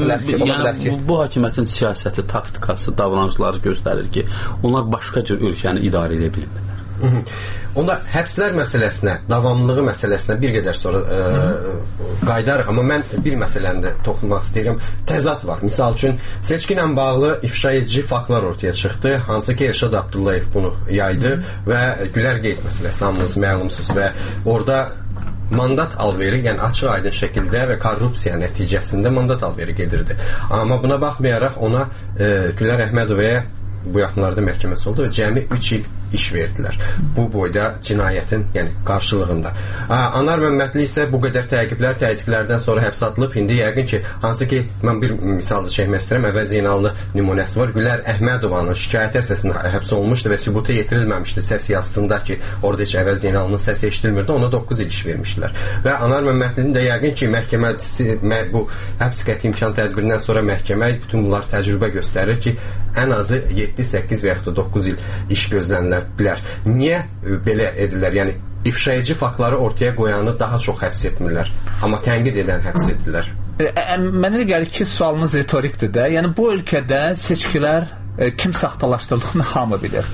bu hakimiyyətin siyasəti, taktikası, davranışları göstərir ki, onlar başqa cür ölkəni idarə edə bilmirlər. Onda həbslər məsələsinə, davamlılığı məsələsinə bir qədər sonra qayıdarıq, amma mən bir məsələni də toxunmaq istəyirəm. Təzad var. Misal üçün, seçki ilə bağlı ifşa edici faktlar ortaya çıxdı, hansı ki, Elşad Abdullayev bunu yaydı və Gülər qeyd məsələsi hamınız məlumsuz və orada mandat alveri, yəni açıq aydın şəkildə və korrupsiya nəticəsində mandat alveri gedirdi. Amma buna baxmayaraq ona Gülər Əhmədovaya bu yaxınlarda məhkəməsi oldu və cəmi 3 il iş verdilər. Bu boyda cinayətin, yəni qarşılığında. Anar Məmmədli isə bu qədər təzyiqlərdən sonra həbs atılıb. İndi yəqin ki, hansı ki, mən bir misal da çəkmək istəyirəm, Əvəz Zeynallı nümunəsi var. Gülər Əhmədovanın şikayəti əsasında həbs olunmuşdu və sübuta yetirilməmişdi səs yazısında ki, orada heç Əvəz Zeynallının səsi eşidilmirdi. Ona 9 il iş vermişdilər. Və Anar Məmmədlinin də yəqin ki, məhkəməsi bu həbs qəti imkan tədbirindən sonra məhkəmə bütün bunlar təcrübə göstərir ki, ən azı 7, 8 və yaxud da 9 il iş gözlənilə bilər. Niyə belə edirlər? Yəni, ifşaedici faktları ortaya qoyanı daha çox həbs etmirlər, amma tənqid edən həbs edirlər. Mənə gəlir ki, sualınız ritorikdir də. Yəni, bu ölkədə seçkilər kim saxtalaşdırdığını hamı bilir.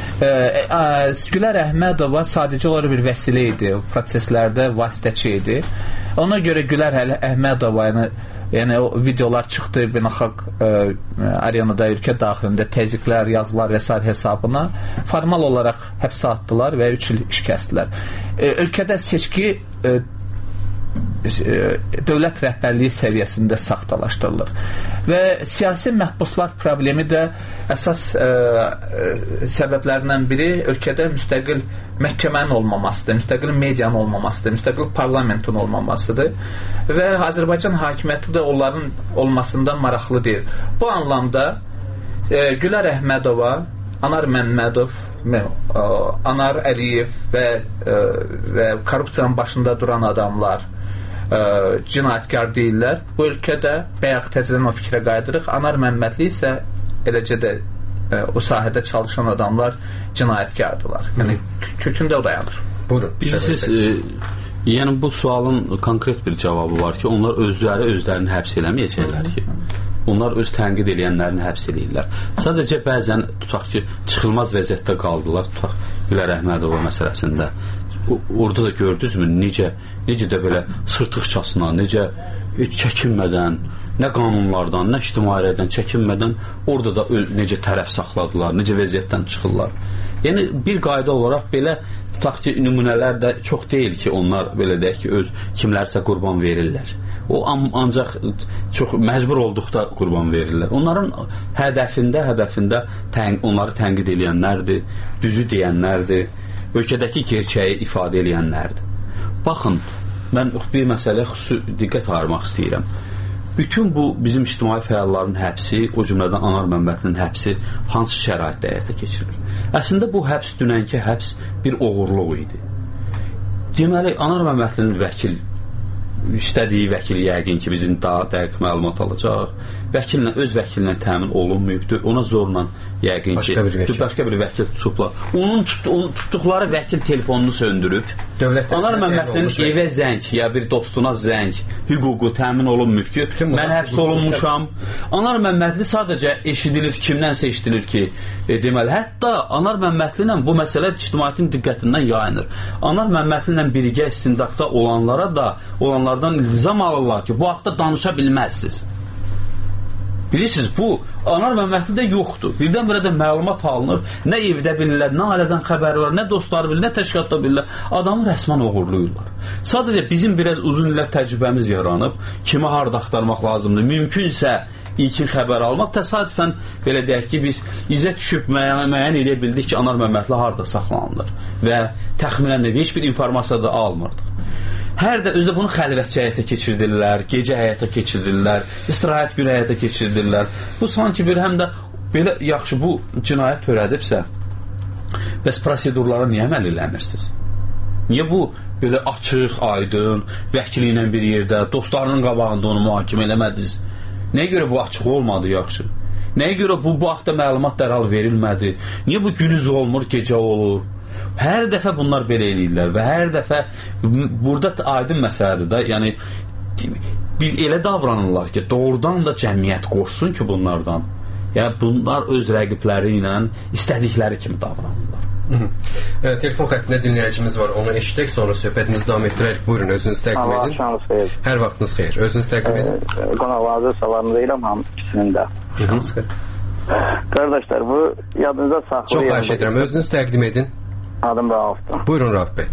Gülər Əhmədova sadəcə olaraq bir vəsilə idi, proseslərdə vasitəçi idi. Ona görə Gülər Əhmədova yəni o videolar çıxdı beynəlxalq arenada, ölkə daxilində təzyiqlər, yazılar və s. hesabına formal olaraq həbsə atdılar və 3 il iş kəsdilər. Ölkədə seçki dövlət rəhbərliyi səviyyəsində saxtalaşdırılır. Və siyasi məhbuslar problemi də əsas səbəblərindən biri ölkədə müstəqil məhkəmənin olmamasıdır, müstəqil medianın olmamasıdır, müstəqil parlamentin olmamasıdır və Azərbaycan hakimiyyəti də onların olmasından maraqlı deyil. Bu anlamda Gülər Əhmədova, Anar Məmmədov, Anar Əliyev və korrupsiyanın başında duran adamlar cinayətkar deyirlər. Bu ölkədə bayaq təzədən o fikrə qayıdırıq. Anar Məmmədli isə eləcə də o sahədə çalışan adamlar cinayətkardılar. Yəni kökündə o dayanır. Buyurun. Bilirsiniz, yəni bu sualın konkret bir cavabı var ki, onlar özlərini həbs eləməyəcəklər ki. Onlar öz tənqid edənlərini həbs edirlər. Sadəcə bəzən tutaq ki, çıxılmaz vəziyyətdə qaldılar, tutaq Gülər Əhmədova məsələsində. Orada da gördünüzmü necə də belə sırtıqçasına, necə çəkinmədən, nə qanunlardan, nə ictimaiyyətdən çəkinmədən orada da necə tərəf saxladılar, necə vəziyyətdən çıxırlar. Yəni bir qayda olaraq belə tutaq ki, nümunələr də çox deyil ki, onlar belə deyək ki, öz kimlərsə qurban verirlər. O ancaq çox məcbur olduqda qurban verirlər. Onların hədəfində onları tənqid edənlərdir, düzü deyənlərdir, ölkədəki gerçəyi ifadə edənlərdir. Baxın, mən bir məsələ xüsusi diqqət ayırmaq istəyirəm. bütün bu bizim ictimai fəalların həbsi, o cümlədən Anar Məmmədlinin həbsi hansı şəraitdə həyata keçirilir? Əslində bu həbs dünənki həbs bir oğurluq idi. Deməli, Anar Məmmədlinin istədiyi vəkili yəqin ki, bizim daha dəqiq məlumat alacaq. Öz vəkilinə təmin olunmayıbdır. Ona zorla yəqin ki, başqa bir vəkil tutublar. Onun tutduqları vəkil telefonunu söndürüb. Anar Məmmədlinin evə zəng, ya bir dostuna zəng, hüququ təmin olunmuyub ki, mən həbs olunmuşam. Anar Məmmədli sadəcə eşidilir, kimdənsə eşidilir ki, deməli, hətta Anar Məmmədli ilə bu məsələ ictimaiyyətin diqqətindən yayınır. Anar Məmmədli ilə birgə istintaqda olanlardan iltizam alırlar ki, bu haqda danışa bilməzsiniz. Bilirsiniz, bu Anar Məmmədlidə yoxdur. Birdən-birə də məlumat alınır. Nə evdə bilirlər, nə ailədən xəbəri var, nə dostları bilirlər, nə təşkilatda bilirlər. Adamı rəsmən oğurluyurlar. Sadəcə bizim biraz uzun illər təcrübəmiz yaranıb, kimi harada axtarmaq lazımdır. Mümkünsə ilkin xəbər almaq. Təsadüfən belə deyək ki, biz izə düşüb müəyyən edə bildik ki, Anar Məmmədli harada saxlanılır və təxminən heç bir informasiya da almırdıq. Hər də özdə bunu xəlvətçi həyata keçirdirlər, gecə həyata keçirdirlər, istirahət günü həyata keçirdirlər. Bu sanki bir həm də belə yaxşı bu cinayət törədibsə, bəs prosedurlara niyə əməl eləmirsiniz? Niyə bu belə açıq, aydın, vəkili ilə bir yerdə, dostlarının qabağında onu mühakimə eləmədiniz? Nəyə görə bu açıq olmadı yaxşı? Nəyə görə bu haqda məlumat dərhal verilmədi? Niyə bu günüz olmur, gecə olur? Hər dəfə bunlar belə eləyirlər və hər dəfə burada aydın məsələdir də, yəni elə davranırlar ki, doğrudan da cəmiyyət qorxsun ki bunlardan. Yəni bunlar öz rəqibləri ilə istədikləri kimi davranırlar. Telefon xəttində dinləyicimiz var, onu eşitək, sonra söhbətimizi davam etdirək. Buyurun, özünüzü təqdim edin. Şans xeyir. Hər vaxtınız xeyir. Özünüzü təqdim edin. Qonaqlarınızı salamlayıram hamısının da. Şans xeyir. Qardaşlar, bu yadınıza saxlayın. Çox xahiş edirəm, özünüzü təqdim edin. Adım Raufdur. Buyurun Rauf bəy.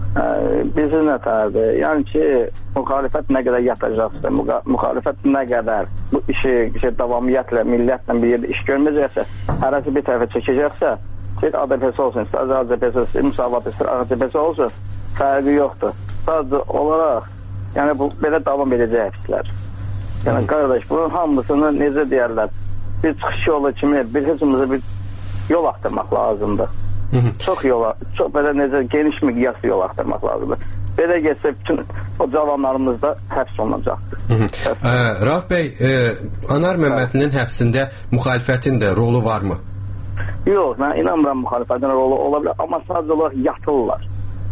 Bizim nətərdir? Yəni ki, müxalifət nə qədər yatacaqsa, müxalifət nə qədər bu işi davamiyyətlə, millətlə bir yerdə iş görməyəcəksə, hərəsi bir tərəfə çəkəcəksə, bir ADP'si olsun, istər ADP'si, müsavat istər ADP'si olsun, fərqi yoxdur. Sadəcə olaraq, yəni bu belə davam edəcək həbslər. Yəni qardaş, bunun hamısını necə deyərlər, bir çıxış yolu kimi, bir hızımıza bir yol axtarmaq lazımdır. Çox belə necə geniş miqyaslı yol axtarmaq lazımdır. Belə getsə bütün o cavanlarımız da həbs olunacaqdır. Rauf bəy, Anar Məmmədlinin həbsində müxalifətin də rolu varmı? Yox, mən inanmıram müxalifətin rolu ola bilər, amma sadəcə olaraq yatırlar.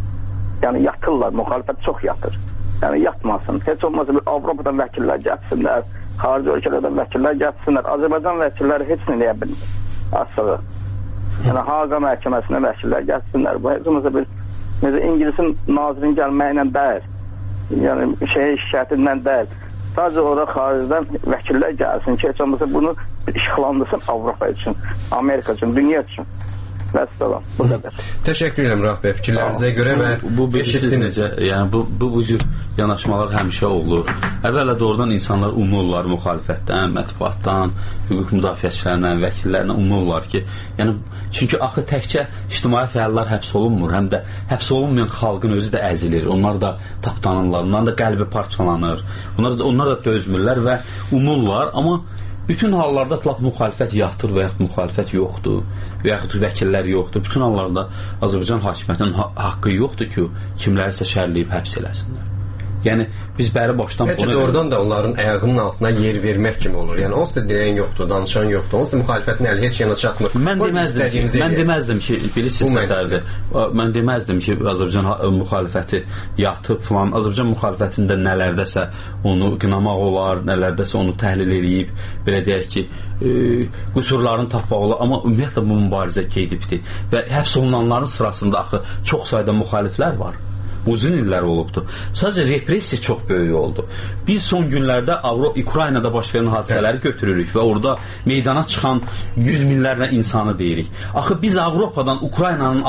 Yəni yatırlar, müxalifət çox yatır. Yəni yatmasın. Heç olmasa bir Avropadan vəkillər gətirsinlər, xarici ölkələrdən vəkillər gətirsinlər. Azərbaycan vəkilləri heç nə eləyə bilmir. Asılı. Yəni Haqa məhkəməsinə vəkillər gətirsinlər. Bu heç olmasa bir necə İngilisin nazirin gəlməklə deyil. Yəni şikayətindən deyil. Sadəcə orada xaricdən vəkillər gəlsin ki, heç olmasa bunu işıqlandırsın Avropa üçün, Amerika üçün, dünya üçün. Vəssalam, bu qədər. Təşəkkür edirəm Rauf bəy, fikirlərinizə görə və bu bilirsiniz, yəni bu cür yanaşmalar həmişə olur. Əvvələ doğrudan insanlar umurlar müxalifətdən, mətbuatdan, hüquq müdafiəçilərindən, vəkillərindən umurlar ki, yəni çünki axı təkcə ictimai fəallar həbs olunmur, həm də həbs olunmayan xalqın özü də əzilir. Onlar da tapdanırlar, onların da qəlbi parçalanır. Onlar da dözmürlər və umurlar, amma bütün hallarda müxalifət yatır və yaxud müxalifət yoxdur və yaxud vəkillər yoxdur. Bütün hallarda Azərbaycan hakimiyyətinin haqqı yoxdur ki, kimlərisə şərləyib həbs eləsinlər. Yəni biz bəri başdan bunu... Doğrudan da onların ayağının altına yer vermək kimi olur. Yəni onsuz da deyən yoxdur, danışan yoxdur. Onsuz da müxalifətin əli heç yana çatmır. Mən deməzdim ki, bilirsiniz nədərdir? Mən deməzdim ki, Azərbaycan müxalifəti yatıb falan. Azərbaycan müxalifətində nələrdəsə onu qınamaq olar, nələrdəsə onu təhlil edib, belə deyək ki, qüsurlarını tapmaq olar. Amma ümumiyyətlə bu mübarizə qeydibdir. Və həbs olunanların sırasında axı çox sayda müxaliflər var. Uzun illər olubdur. Sadəcə repressiya çox böyük oldu. Biz son günlərdə Ukraynada baş verən hadisələri götürürük və orada meydana çıxan yüz minlərlə insanı deyirik. Axı biz Avropadan Ukraynanın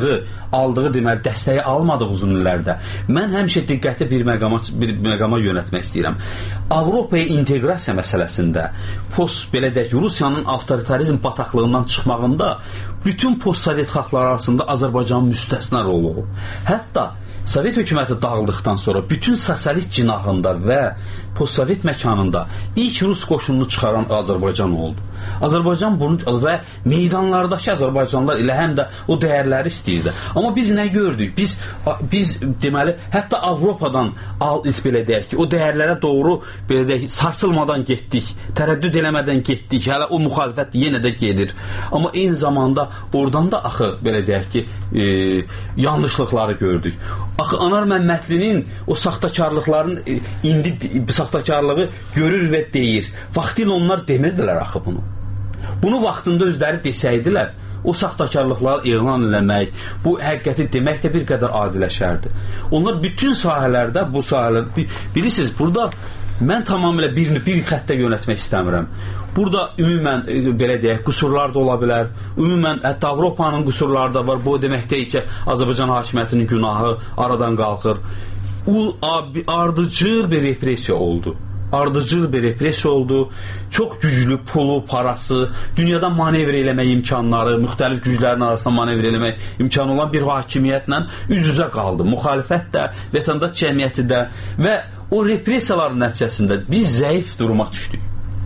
aldığı deməli dəstəyi almadıq uzun illərdə. Mən həmişə diqqəti bir məqama yönətmək istəyirəm. Avropaya inteqrasiya məsələsində belə deyək, Rusiyanın avtoritarizm bataqlığından çıxmağında bütün postsovet xalqları arasında Azərbaycanın müstəsna rolu olub. Hətta Sovet hökuməti dağıldıqdan sonra bütün sosialist cinahında və postsovet məkanında ilk Rus qoşununu çıxaran Azərbaycan oldu. Azərbaycan bunu və meydanlardakı Azərbaycanlılar elə həm də o dəyərləri istəyirdi. Amma biz nə gördük? Biz deməli, hətta Avropadan belə deyək ki, o dəyərlərə doğru belə deyək ki, sarsılmadan getdik, tərəddüd eləmədən getdik. Hələ o müxalifət yenə də gedir. Amma eyni zamanda oradan da axı belə deyək ki, yanlışlıqları gördük. Axı Anar Məmmədlinin o saxtakarlıqların indi saxtakarlığı görür və deyir. Vaxtilə onlar demirdilər axı bunu. Bunu vaxtında özləri desəydilər, o saxtakarlıqları elan eləmək, bu həqiqəti demək də bir qədər adiləşərdi. Onlar bütün sahələrdə, bu sahələr, bilirsiniz, burada mən tamamilə bir xəttə yönətmək istəmirəm. Burada ümumən, belə deyək, qüsurlar da ola bilər, ümumən, hətta Avropanın qüsurları da var, bu demək deyil ki, Azərbaycan hakimiyyətinin günahı aradan qalxır. O ardıcıl bir repressiya oldu. Ardıcıl bir repressiya oldu. Çox güclü pulu, parası, dünyada manevr eləmək imkanları, müxtəlif güclərin arasında manevr eləmək imkanı olan bir hakimiyyətlə üz-üzə qaldı. Müxalifət də, vətəndaş cəmiyyəti də və o repressiyaların nəticəsində biz zəif duruma düşdük.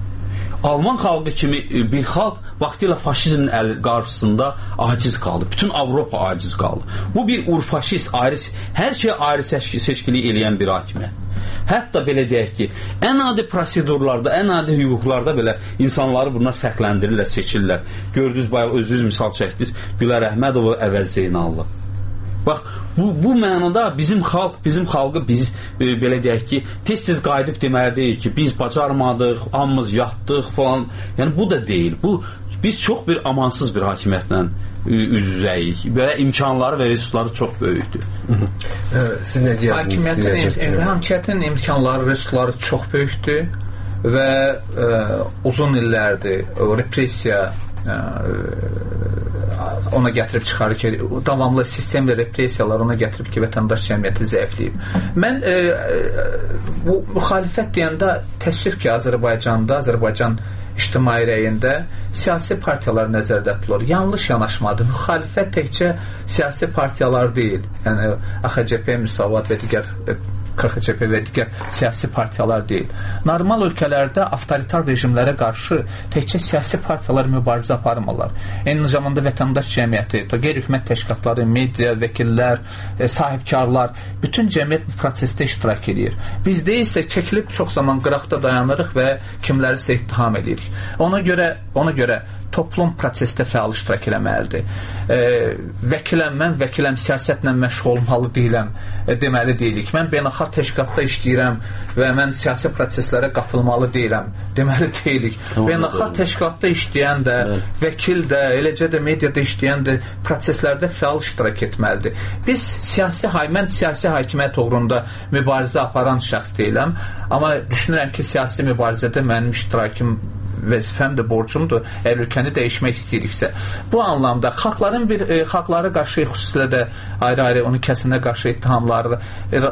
Alman xalqı kimi bir xalq vaxtilə faşizmin qarşısında aciz qaldı. Bütün Avropa aciz qaldı. Bu bir urfaşist, hər şey ayrı seçkili eləyən bir hakimiyyət. Hətta belə deyək ki, ən adi prosedurlarda, ən adi hüquqlarda belə insanları bunlar fərqləndirirlər, seçirlər. Gördünüz, bayaq özünüz misal çəkdiniz, Gülər Əhmədova əvəz Zeynallı. Bax, bu mənada bizim xalqı biz belə deyək ki, tez-tez qayıdıb deməli deyil ki, biz bacarmadıq, hamımız yatdıq falan. Yəni bu da deyil. Biz çox bir amansız bir hakimiyyətlə üz-üzəyik. Belə imkanları və resursları çox böyükdür. Siz nə deyirsiniz? Hakimiyyətin imkanları, resursları çox böyükdür və uzun illərdir repressiya ona gətirib çıxarır ki, davamlı sistemli repressiyalar ona gətirib ki, vətəndaş cəmiyyəti zəifləyib. Mən bu müxalifət deyəndə təəssüf ki, Azərbaycan ictimai rəyində siyasi partiyalar nəzərdə tutulur. Yanlış yanaşmadır. Müxalifət təkcə siyasi partiyalar deyil. Yəni AXCP, Müsavat və digər KXCP və digər siyasi partiyalar deyil. Normal ölkələrdə avtoritar rejimlərə qarşı təkcə siyasi partiyalar mübarizə aparmırlar. Eyni zamanda vətəndaş cəmiyyəti, qeyri-hökumət təşkilatları, media, vəkillər, sahibkarlar, bütün cəmiyyət bu prosesdə iştirak edir. Bizdə isə çəkilib çox zaman qıraqda dayanırıq və kimlərisə ittiham edirik. Ona görə toplum prosesdə fəal iştirak eləməlidir. Mən vəkiləm, siyasətlə məşğul olmalı deyiləm, deməli deyilik. Mən beynəlxalq təşkilatda işləyirəm və mən siyasi proseslərə qatılmalı deyiləm, deməli deyilik. Beynəlxalq təşkilatda işləyən də, vəkil də, eləcə də mediada işləyən də proseslərdə fəal iştirak etməlidir. Mən siyasi hakimiyyət uğrunda mübarizə aparan şəxs deyiləm, amma düşünürəm ki, siyasi mübarizədə mənim iştirakım vəzifəmdir, borcumdur, əgər ülkəni dəyişmək istəyiriksə. Bu anlamda xalqlara qarşı, xüsusilə də ayrı-ayrı onun kəsinə qarşı ittihamları,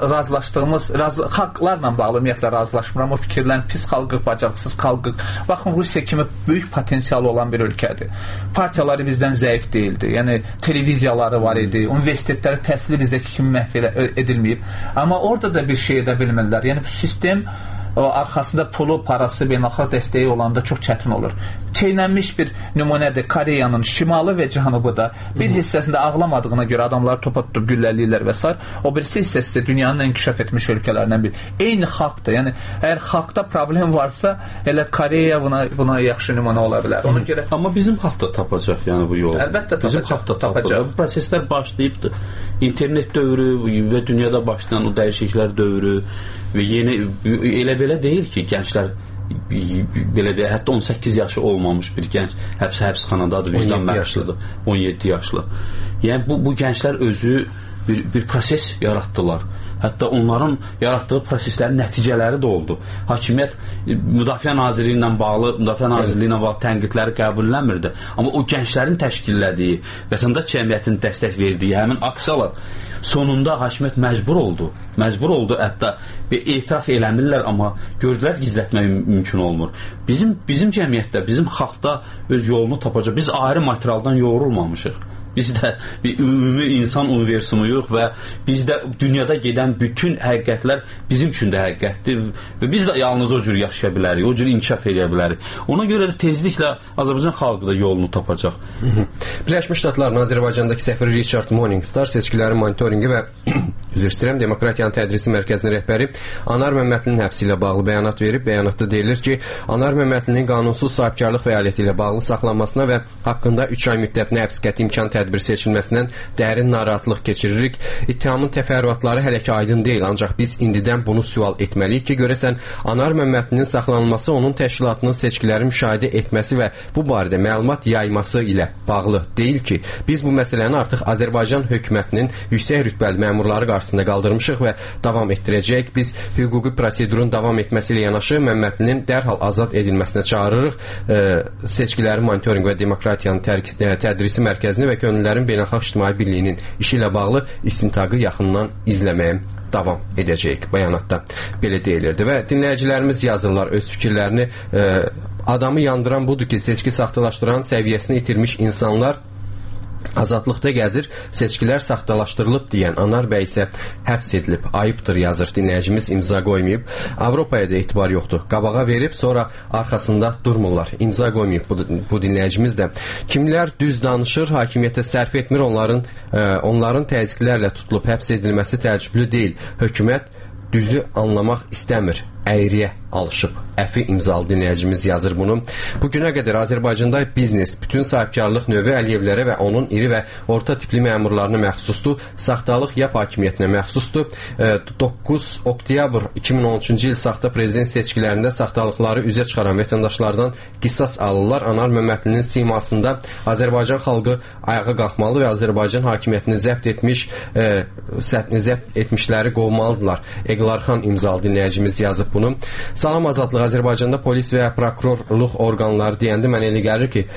xalqlarla bağlı ümumiyyətlə razılaşmıram. O fikirlərin pis xalqıq, bacarıqsız xalqıq. Baxın, Rusiya kimi böyük potensial olan bir ölkədir. Partiyaları bizdən zəif deyildi. Yəni, televiziyaları var idi, universitetləri təhsili bizdəki kimi məhv edilməyib. Amma orada da bir şey edə bilmirlər. Yəni, bu sistem arxasında pulu, parası, beynəlxalq dəstəyi olanda çox çətin olur. Çeynənmiş bir nümunədir Koreyanın şimalı və cənubu da bir hissəsində ağlamadığına görə adamları topa tutub gülləliyirlər və s. O birisi hissəsi isə dünyanın ən inkişaf etmiş ölkələrindən biri. Eyni xalqdır. Yəni, əgər xalqda problem varsa, elə Koreya buna yaxşı nümunə ola bilər. Ona görə... Amma bizim xalq da tapacaq yəni bu yolu. Əlbəttə tapacaq. Bizim xalq da tapacaq. Bu proseslər başlayıbdır. İnternet dövrü və dünyada başlayan o dəyişikliklər dövrü və yeni, elə-belə deyil ki, gənclər belə deyək, hətta 18 yaşı olmamış bir gənc həbsxanadadır, vicdan məşqlidir, 17 yaşlı. Yəni bu gənclər özü bir proses yaratdılar Hətta onların yaratdığı proseslərin nəticələri də oldu. Hakimiyyət Müdafiə Nazirliyi ilə bağlı tənqidləri qəbulləmirdi. Amma o gənclərin təşkillədiyi, vətəndaş cəmiyyətinin dəstək verdiyi həmin aksiyalar sonunda hakimiyyət məcbur oldu hətta etiraf eləmirlər, amma gördülər gizlətmək mümkün olmur. Bizim cəmiyyətdə, bizim xalqda öz yolunu tapacaq. Biz ayrı materialdan yoğrulmamışıq. Bizdə bir ümumi insan universumuyuq və bizdə dünyada gedən bütün həqiqətlər bizim üçün də həqiqətdir və biz də yalnız o cür yaşaya bilərik, o cür inkişaf edə bilərik. Ona görə də tezliklə Azərbaycan xalqı da yolunu tapacaq. Birləşmiş Ştatların Azərbaycandakı səfiri Richard Morningstar seçkilərin monitoringi və Demokratiyanın Tədrisi Mərkəzinin rəhbəri Anar Məmmədlinin həbsi ilə bağlı bəyanat verib. Bəyanatda deyilir ki, Anar Məmmədlinin qanunsuz sahibkarlıq fəaliyyəti ilə bağlı saxlanmasına və haqqında 3 ay müddətinə həbs qəti imkan tədbir seçilməsindən dərin narahatlıq keçiririk. İttihamın təfərrüatları hələ ki aydın deyil, ancaq biz indidən bunu sual etməliyik ki, görəsən Anar Məmmədlinin saxlanılması onun təşkilatının seçkiləri müşahidə etməsi və bu barədə məlumat yayması ilə bağlı deyil ki, biz bu məsələni artıq Azərbaycan hökumətinin yüksək rütbəli məmurları qarşısında qaldırmışıq və davam etdirəcəyik. Biz hüquqi prosedurun davam etməsi ilə yanaşı Məmmədlinin dərhal azad edilməsinə çağırırıq. Seçkilərin monitorinq və Demokratiyanın Tədrisi Mərkəzini və Könüllərin Beynəlxalq İctimai Birliyinin işi ilə bağlı istintaqı yaxından izləməyə davam edəcəyik. Bəyanatda belə deyilirdi və dinləyicilərimiz yazırlar öz fikirlərini. Adamı yandıran budur ki, seçki saxtalaşdıran səviyyəsini itirmiş insanlar azadlıqda gəzir, seçkilər saxtalaşdırılıb deyən Anar bəy isə həbs edilib. Ayıbdır yazır dinləyicimiz, imza qoymayıb. Avropaya da etibar yoxdur. Qabağa verib, sonra arxasında durmurlar. İmza qoymayıb bu dinləyicimiz də. Kimlər düz danışır, hakimiyyətə sərf etmir, onların təzyiqlərlə tutulub həbs edilməsi təəccüblü deyil. Hökumət düzü anlamaq istəmir, əyriyə alışıb. Əfi imzalı dinləyicimiz yazır bunu. Bugünə qədər Azərbaycanda biznes, bütün sahibkarlıq növü Əliyevlərə və onun iri və orta tipli məmurlarına məxsusdur. Saxtalıq yap hakimiyyətinə məxsusdur. 9 oktyabr 2013-cü il saxta prezident seçkilərində saxtalıqları üzə çıxaran vətəndaşlardan qisas alırlar. Anar Məmmədlinin simasında Azərbaycan xalqı ayağa qalxmalı və Azərbaycan hakimiyyətini zəbt etmişləri qovmalıdırlar. Eqlarxan imzalı dinləyicimiz yazıb bunu. Salam Azadlıq, Azərbaycanda polis və prokurorluq orqanları deyəndə mənə elə gəlir ki,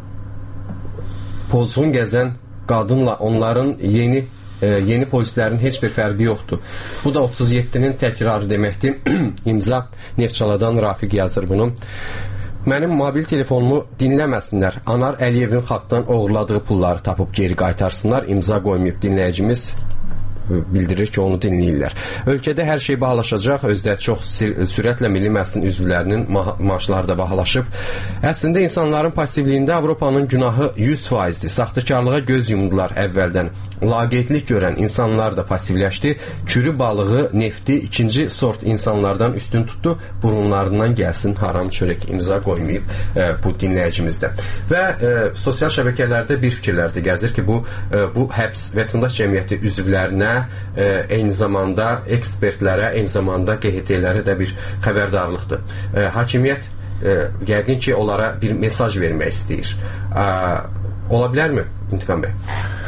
pozğun gəzən qadınla onların yeni polislərin heç bir fərqi yoxdur. Bu da 37-nin təkrarı deməkdir. İmza Neftçaladan Rafiq yazır bunu. Mənim mobil telefonumu dinləməsinlər. Anar Əliyevin xalqdan oğurladığı pulları tapıb geri qaytarsınlar. İmza qoymayıb dinləyicimiz bildirir ki, onu dinləyirlər. Ölkədə hər şey bahalaşacaq. Özdə çox sürətlə Milli Məclisin üzvlərinin maaşları da bahalaşıb. Əslində insanların passivliyində Avropanın günahı 100%-dir. Saxtakarlığa göz yumdular əvvəldən. Laqeydlik görən insanlar da passivləşdi. Kürü balığı, nefti ikinci sort insanlardan üstün tutdu. Burunlarından gəlsin haram çörək. İmza qoymayıb bu dinləyicimizdə. Və sosial şəbəkələrdə bir fikirlər də gəzir ki, bu həbs vətəndaş cəmiyyəti üzvlərinə, eyni zamanda ekspertlərə, eyni zamanda QHT-lərə də bir xəbərdarlıqdır. Hakimiyyət yəqin ki, onlara bir mesaj vermək istəyir. Ola bilərmi İntiqam bəy?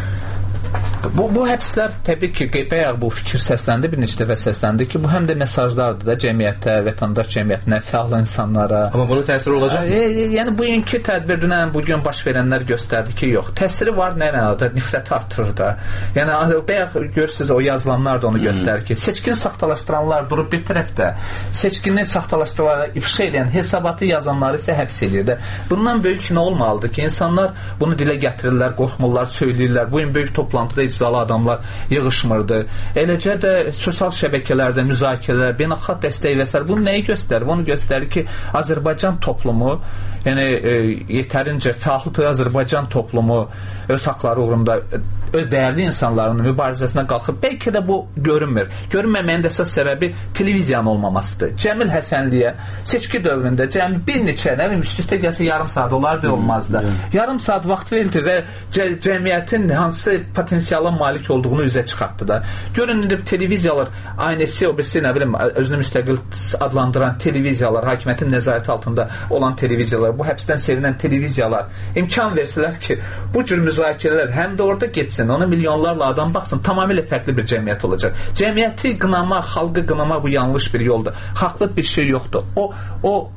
Bu həbslər təbii ki, bayaq bu fikir səsləndi, bir neçə dəfə səsləndi ki, bu həm də mesajlardır da cəmiyyətə, vətəndaş cəmiyyətinə, fəal insanlara. Amma bunun təsiri olacaq? Yəni bugünkü tədbirdən bugün baş verənlər göstərdi ki, yox. Təsiri var, nə mənada? Nifrəti artırır da. Yəni bayaq görürsünüz, o yazılanlar da onu göstərir ki, seçkini saxtalaşdıranlar durub bir tərəfdə, seçkini saxtalaşdıranlara ifşa edən, hesabatı yazanları isə həbs edir də. Bundan böyük nə olmalıdır ki, insanlar bunu dilə gətirirlər, qorxmurlar, söyləyirlər. Bu böyük toplantıda iczalı adamlar yığışmırdı. Eləcə də sosial şəbəkələrdə müzakirələr, beynəlxalq dəstək və s. Bu nəyi göstərir? Bunu göstərir ki, Azərbaycan toplumu, yəni yetərincə fəaldır. Azərbaycan toplumu öz haqları uğrunda öz dəyərli insanların mübarizəsinə qalxıb. Bəlkə də bu görünmür. Görünməməyin də əsas səbəbi televiziyanın olmamasıdır. Cəmil Həsənliyə seçki dövründə cəmi bir neçə, üst-üstə gəlsə yarım saat olardı, olmazdı. Yarım saat vaxt verildi və cəmiyyətin hansı potensiala malik olduğunu üzə çıxartdı da. Görün, televiziyalar, aynesi, o birisi, nə bilim, özünü müstəqil adlandıran televiziyalar, hakimiyyətin nəzarəti altında olan televiziyalar, bu həbsdən sevinən televiziyalar imkan versələr ki, bu cür müzakirələr həm də orada getsin, ona milyonlarla adam baxsın, tamamilə fərqli bir cəmiyyət olacaq. Cəmiyyəti qınamaq, xalqı qınamaq bu yanlış bir yoldur. Haqlı bir şey yoxdur. O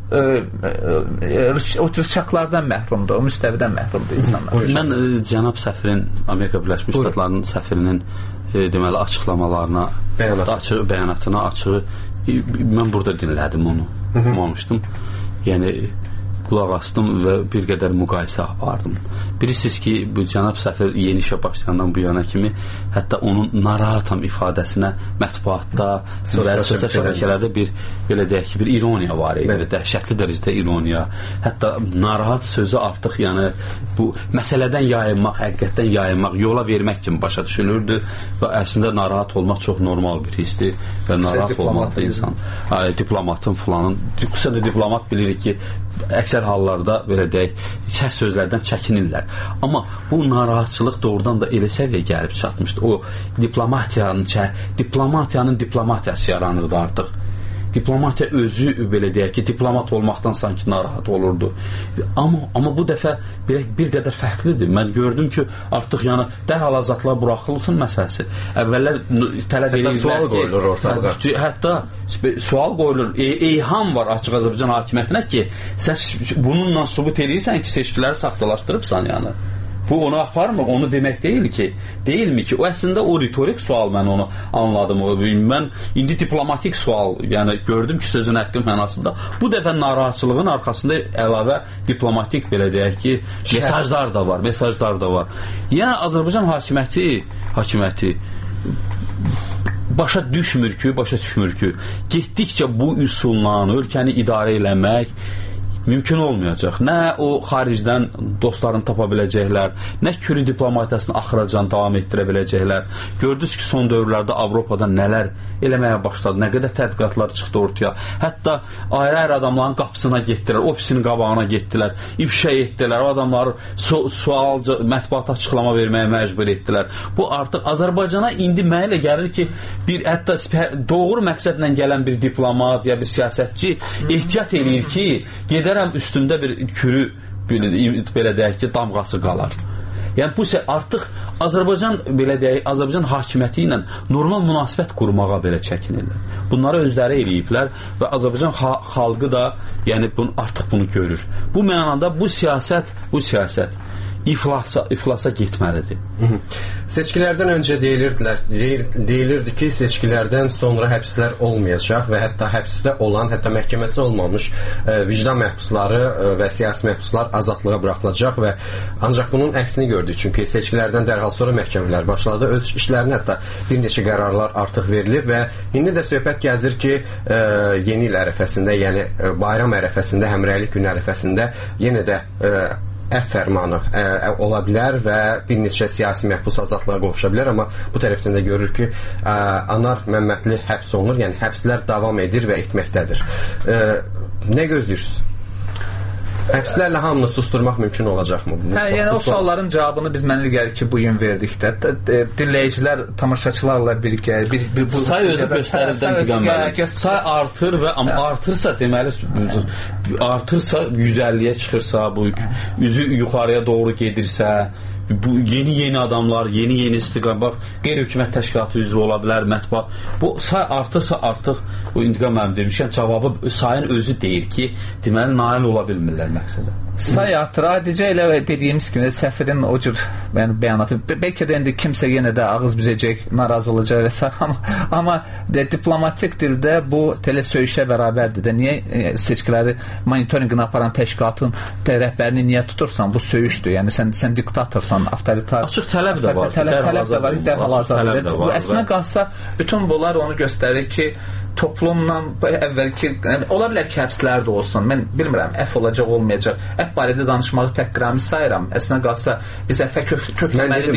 rıçaqlardan məhrumdur, o müstəvidən məhrumdur insanlar. Mən cənab səfirin, Amerika Birləşmiş Ştatlarının səfirinin deməli açıqlamalarına, bəyanatına açığı mən burada dinlədim onu, oxumamışdım. Yəni qulaq asdım və bir qədər müqayisə apardım. Bilirsiniz ki, bu cənab səfir yeni işə başlayandan bu yana kimi hətta onun narahatam ifadəsinə mətbuatda və sosial şəbəkələrdə bir, belə deyək ki, bir ironiya var idi, dəhşətli dərəcədə ironiya. Hətta narahat sözü artıq, yəni bu məsələdən yayınmaq, həqiqətdən yayınmaq, yola vermək kimi başa düşülürdü və əslində narahat olmaq çox normal bir hissdir və narahat olmaq da insan, diplomatın filanın, xüsusən də diplomat bilirik ki, əksər hallarda belə deyək, səs sözlərdən çəkinirlər. Amma bu narahatçılıq doğrudan da elə səviyyə gəlib çatmışdı. O diplomatiyanın diplomatiyası yaranırdı artıq. Diplomatiya özü, belə deyək ki, diplomat olmaqdan sanki narahat olurdu. Amma bu dəfə bir qədər fərqlidir. Mən gördüm ki, artıq yəni dərhal azadlığa buraxılsın məsələsi. Əvvəllər tələb edirlər ki, sual qoyulur ortada. Hətta sual qoyulur. Eyham var açıq Azərbaycan hakimiyyətinə ki, sən bununla sübut edirsən ki, seçkiləri saxtalaşdırıbsan yəni. Bu onu aparmır, onu demək deyilmi ki, o əslində o ritorik sual, mən onu anladım. Mən indi diplomatik sual, yəni gördüm ki, sözün həqqi mənasında. Bu dəfə narahatçılığın arxasında əlavə diplomatik, belə deyək ki, mesajlar da var. Yəni Azərbaycan hakimiyyəti başa düşmür ki, getdikcə bu üsulla ölkəni idarə eləmək mümkün olmayacaq. Nə o xaricdən dostlarını tapa biləcəklər, nə Kürd diplomatiyasını axıracan davam etdirə biləcəklər. Gördünüz ki, son dövrlərdə Avropada nələr eləməyə başladı, nə qədər tədqiqatlar çıxdı ortaya. Hətta ayrı-ayrı adamların qapısına getdilər, ofisinin qabağına getdilər, ifşa etdilər, o adamları sualca, mətbuata açıqlama verməyə məcbur etdilər. Bu artıq Azərbaycana indi mənə elə gəlir ki, bir hətta doğru məqsədlə gələn bir diplomat ya bir siyasətçi ehtiyat eləyir ki, gedərəm üstündə bir kürü, belə deyək ki, damğası qalar. Yəni bu artıq Azərbaycan, belə deyək, Azərbaycan hakimiyyəti ilə normal münasibət qurmağa belə çəkinirlər. Bunları özləri eləyiblər və Azərbaycan xalqı da yəni artıq bunu görür. Bu mənada bu siyasət iflasa getməlidir. Seçkilərdən öncə deyilirdi ki, seçkilərdən sonra həbslər olmayacaq və hətta həbsdə olan, hətta məhkəməsi olmamış vicdan məhbusları və siyasi məhbuslar azadlığa buraxılacaq və ancaq bunun əksini gördük. Çünki seçkilərdən dərhal sonra məhkəmələr başladı. Öz işlərinə hətta bir neçə qərarlar artıq verilib və indi də söhbət gəzir ki, yeni il ərəfəsində, yəni bayram ərəfəsində, həmrəylik günü ərəfəsində yenə də əfv fərmanı ola bilər və bir neçə siyasi məhbus azadlığa qovuşa bilər, amma bu tərəfdən də görür ki, Anar Məmmədli həbs olunur, yəni həbslər davam edir və etməkdədir. Nə gözləyirsiniz? Həbslərlə hamını susturmaq mümkün olacaqmı? Yəni o sualların cavabını biz mənə gəlir ki, bugün verdik də. Dinləyicilər, tamaşaçılarla birgə say özü göstərirdən diqəməli. Say artır və amma artırsa deməli artırsa 150-yə çıxırsa, bu üzü yuxarıya doğru gedirsə, bu yeni adamlar, yeni istiqam, bax, qeyri-hökumət təşkilatı üzrə ola bilər, mətbuat. Bu say artırsa artıq, bu indiqam mənim demişkən, cavabı sayın özü deyir ki, deməli, nail ola bilmirlər məqsədə. Say artır, adicə elə dediyimiz kimi, səfirin o cür bəyanatı, bəlkə də indi kimsə yenə də ağız büzəcək, narazı olacaq və s. Amma diplomatik dildə bu telesöyüşə bərabərdir də. Niyə seçkiləri monitorinqini aparan təşkilatın rəhbərini niyə tutursan? Bu söyüşdür. Yəni sən diktatorsan, avtoritar. Açıq tələb də var. Dərhal azad. Bu əslində qalsa, bütün bunlar onu göstərir ki, toplumla əvvəlki, ola bilər ki, həbslər də olsun. Mən bilmirəm, əf olacaq, olmayacaq. Əf barədə danışmağı təhqirami sayıram. Əslində qalsa, biz əfə kökləməli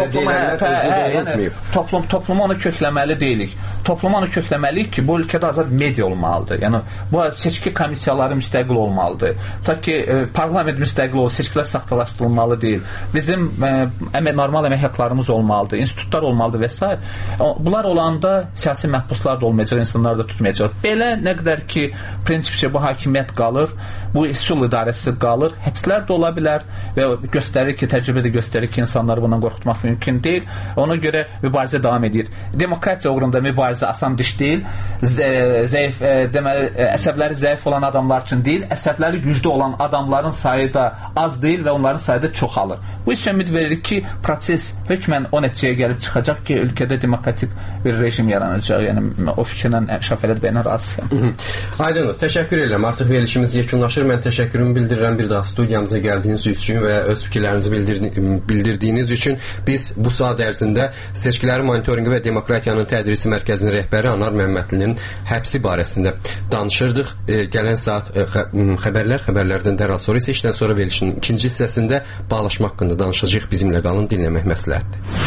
deyilik. Topluma onu kökləməli deyilik. Topluma onu kökləməliyik ki, bu ölkədə azad media olmalıdır. Yəni, bu seçki komissiyaları müstəqil olmalıdır. Ta ki, parlament müstəqil olur, seçkilər saxtalaşdırılmalı deyil. Bizim bizim normal əmək haqlarımız olmalıdır, institutlar olmalıdır və s. Bunlar olanda siyasi məhbuslar da olmayacaq, insanlar da tutmayacaq. Belə nə qədər ki, prinsipcə bu hakimiyyət qalır, bu üsul idarəsi qalır, həbslər də ola bilər və göstərir ki, təcrübə də göstərir ki, insanları bundan qorxutmaq mümkün deyil. Ona görə mübarizə davam edir. Demokratiya uğrunda mübarizə asan iş deyil. Zəif, deməli, əsəbləri zəif olan adamlar üçün deyil, əsəbləri güclü olan adamların sayı da az deyil və onların sayı da çoxalır. Bu isə ümid verir ki, proses hökmən o nəticəyə gəlib çıxacaq ki, ölkədə demokratik bir rejim yaranacaq. Yəni, o fikirlə Şəfərət bəylə razıyam. Aydındır, təşəkkür edirəm. Artıq verilişimiz yekunlaşır. Mən təşəkkürümü bildirirəm bir daha studiyamıza gəldiyiniz üçün və öz fikirlərinizi bildirdiyiniz üçün. Biz bu saat ərzində seçkilərin monitorinqi və demokratiyanın tədrisi mərkəzinin rəhbəri Anar Məmmədlinin həbsi barəsində danışırdıq. Gələn saat xəbərlərdən dərhal sonra isə işdən sonra verilişin ikinci hissəsində bağlaşma haqqında danışacağıq. Bizimlə qalın, dinləmək məsləhətdir.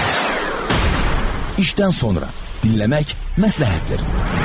İşdən sonra dinləmək məsləhətdir.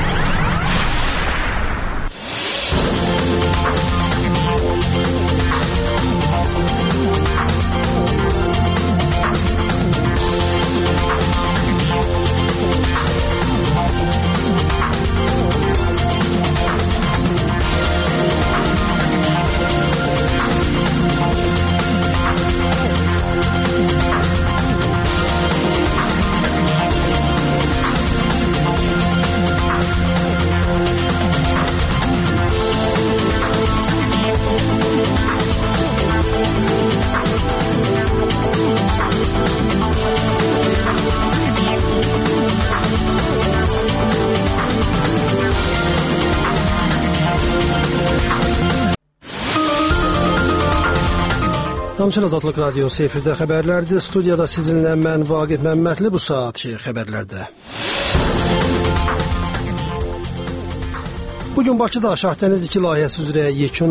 Tamçın Azadlıq Radiosu efirdə xəbərlərdir. Studiyada sizinlə mən Vaqif Məmmədli bu saatki xəbərlərdə. Bugün Bakıda Şahdəniz 2 layihəsi üzrə yekun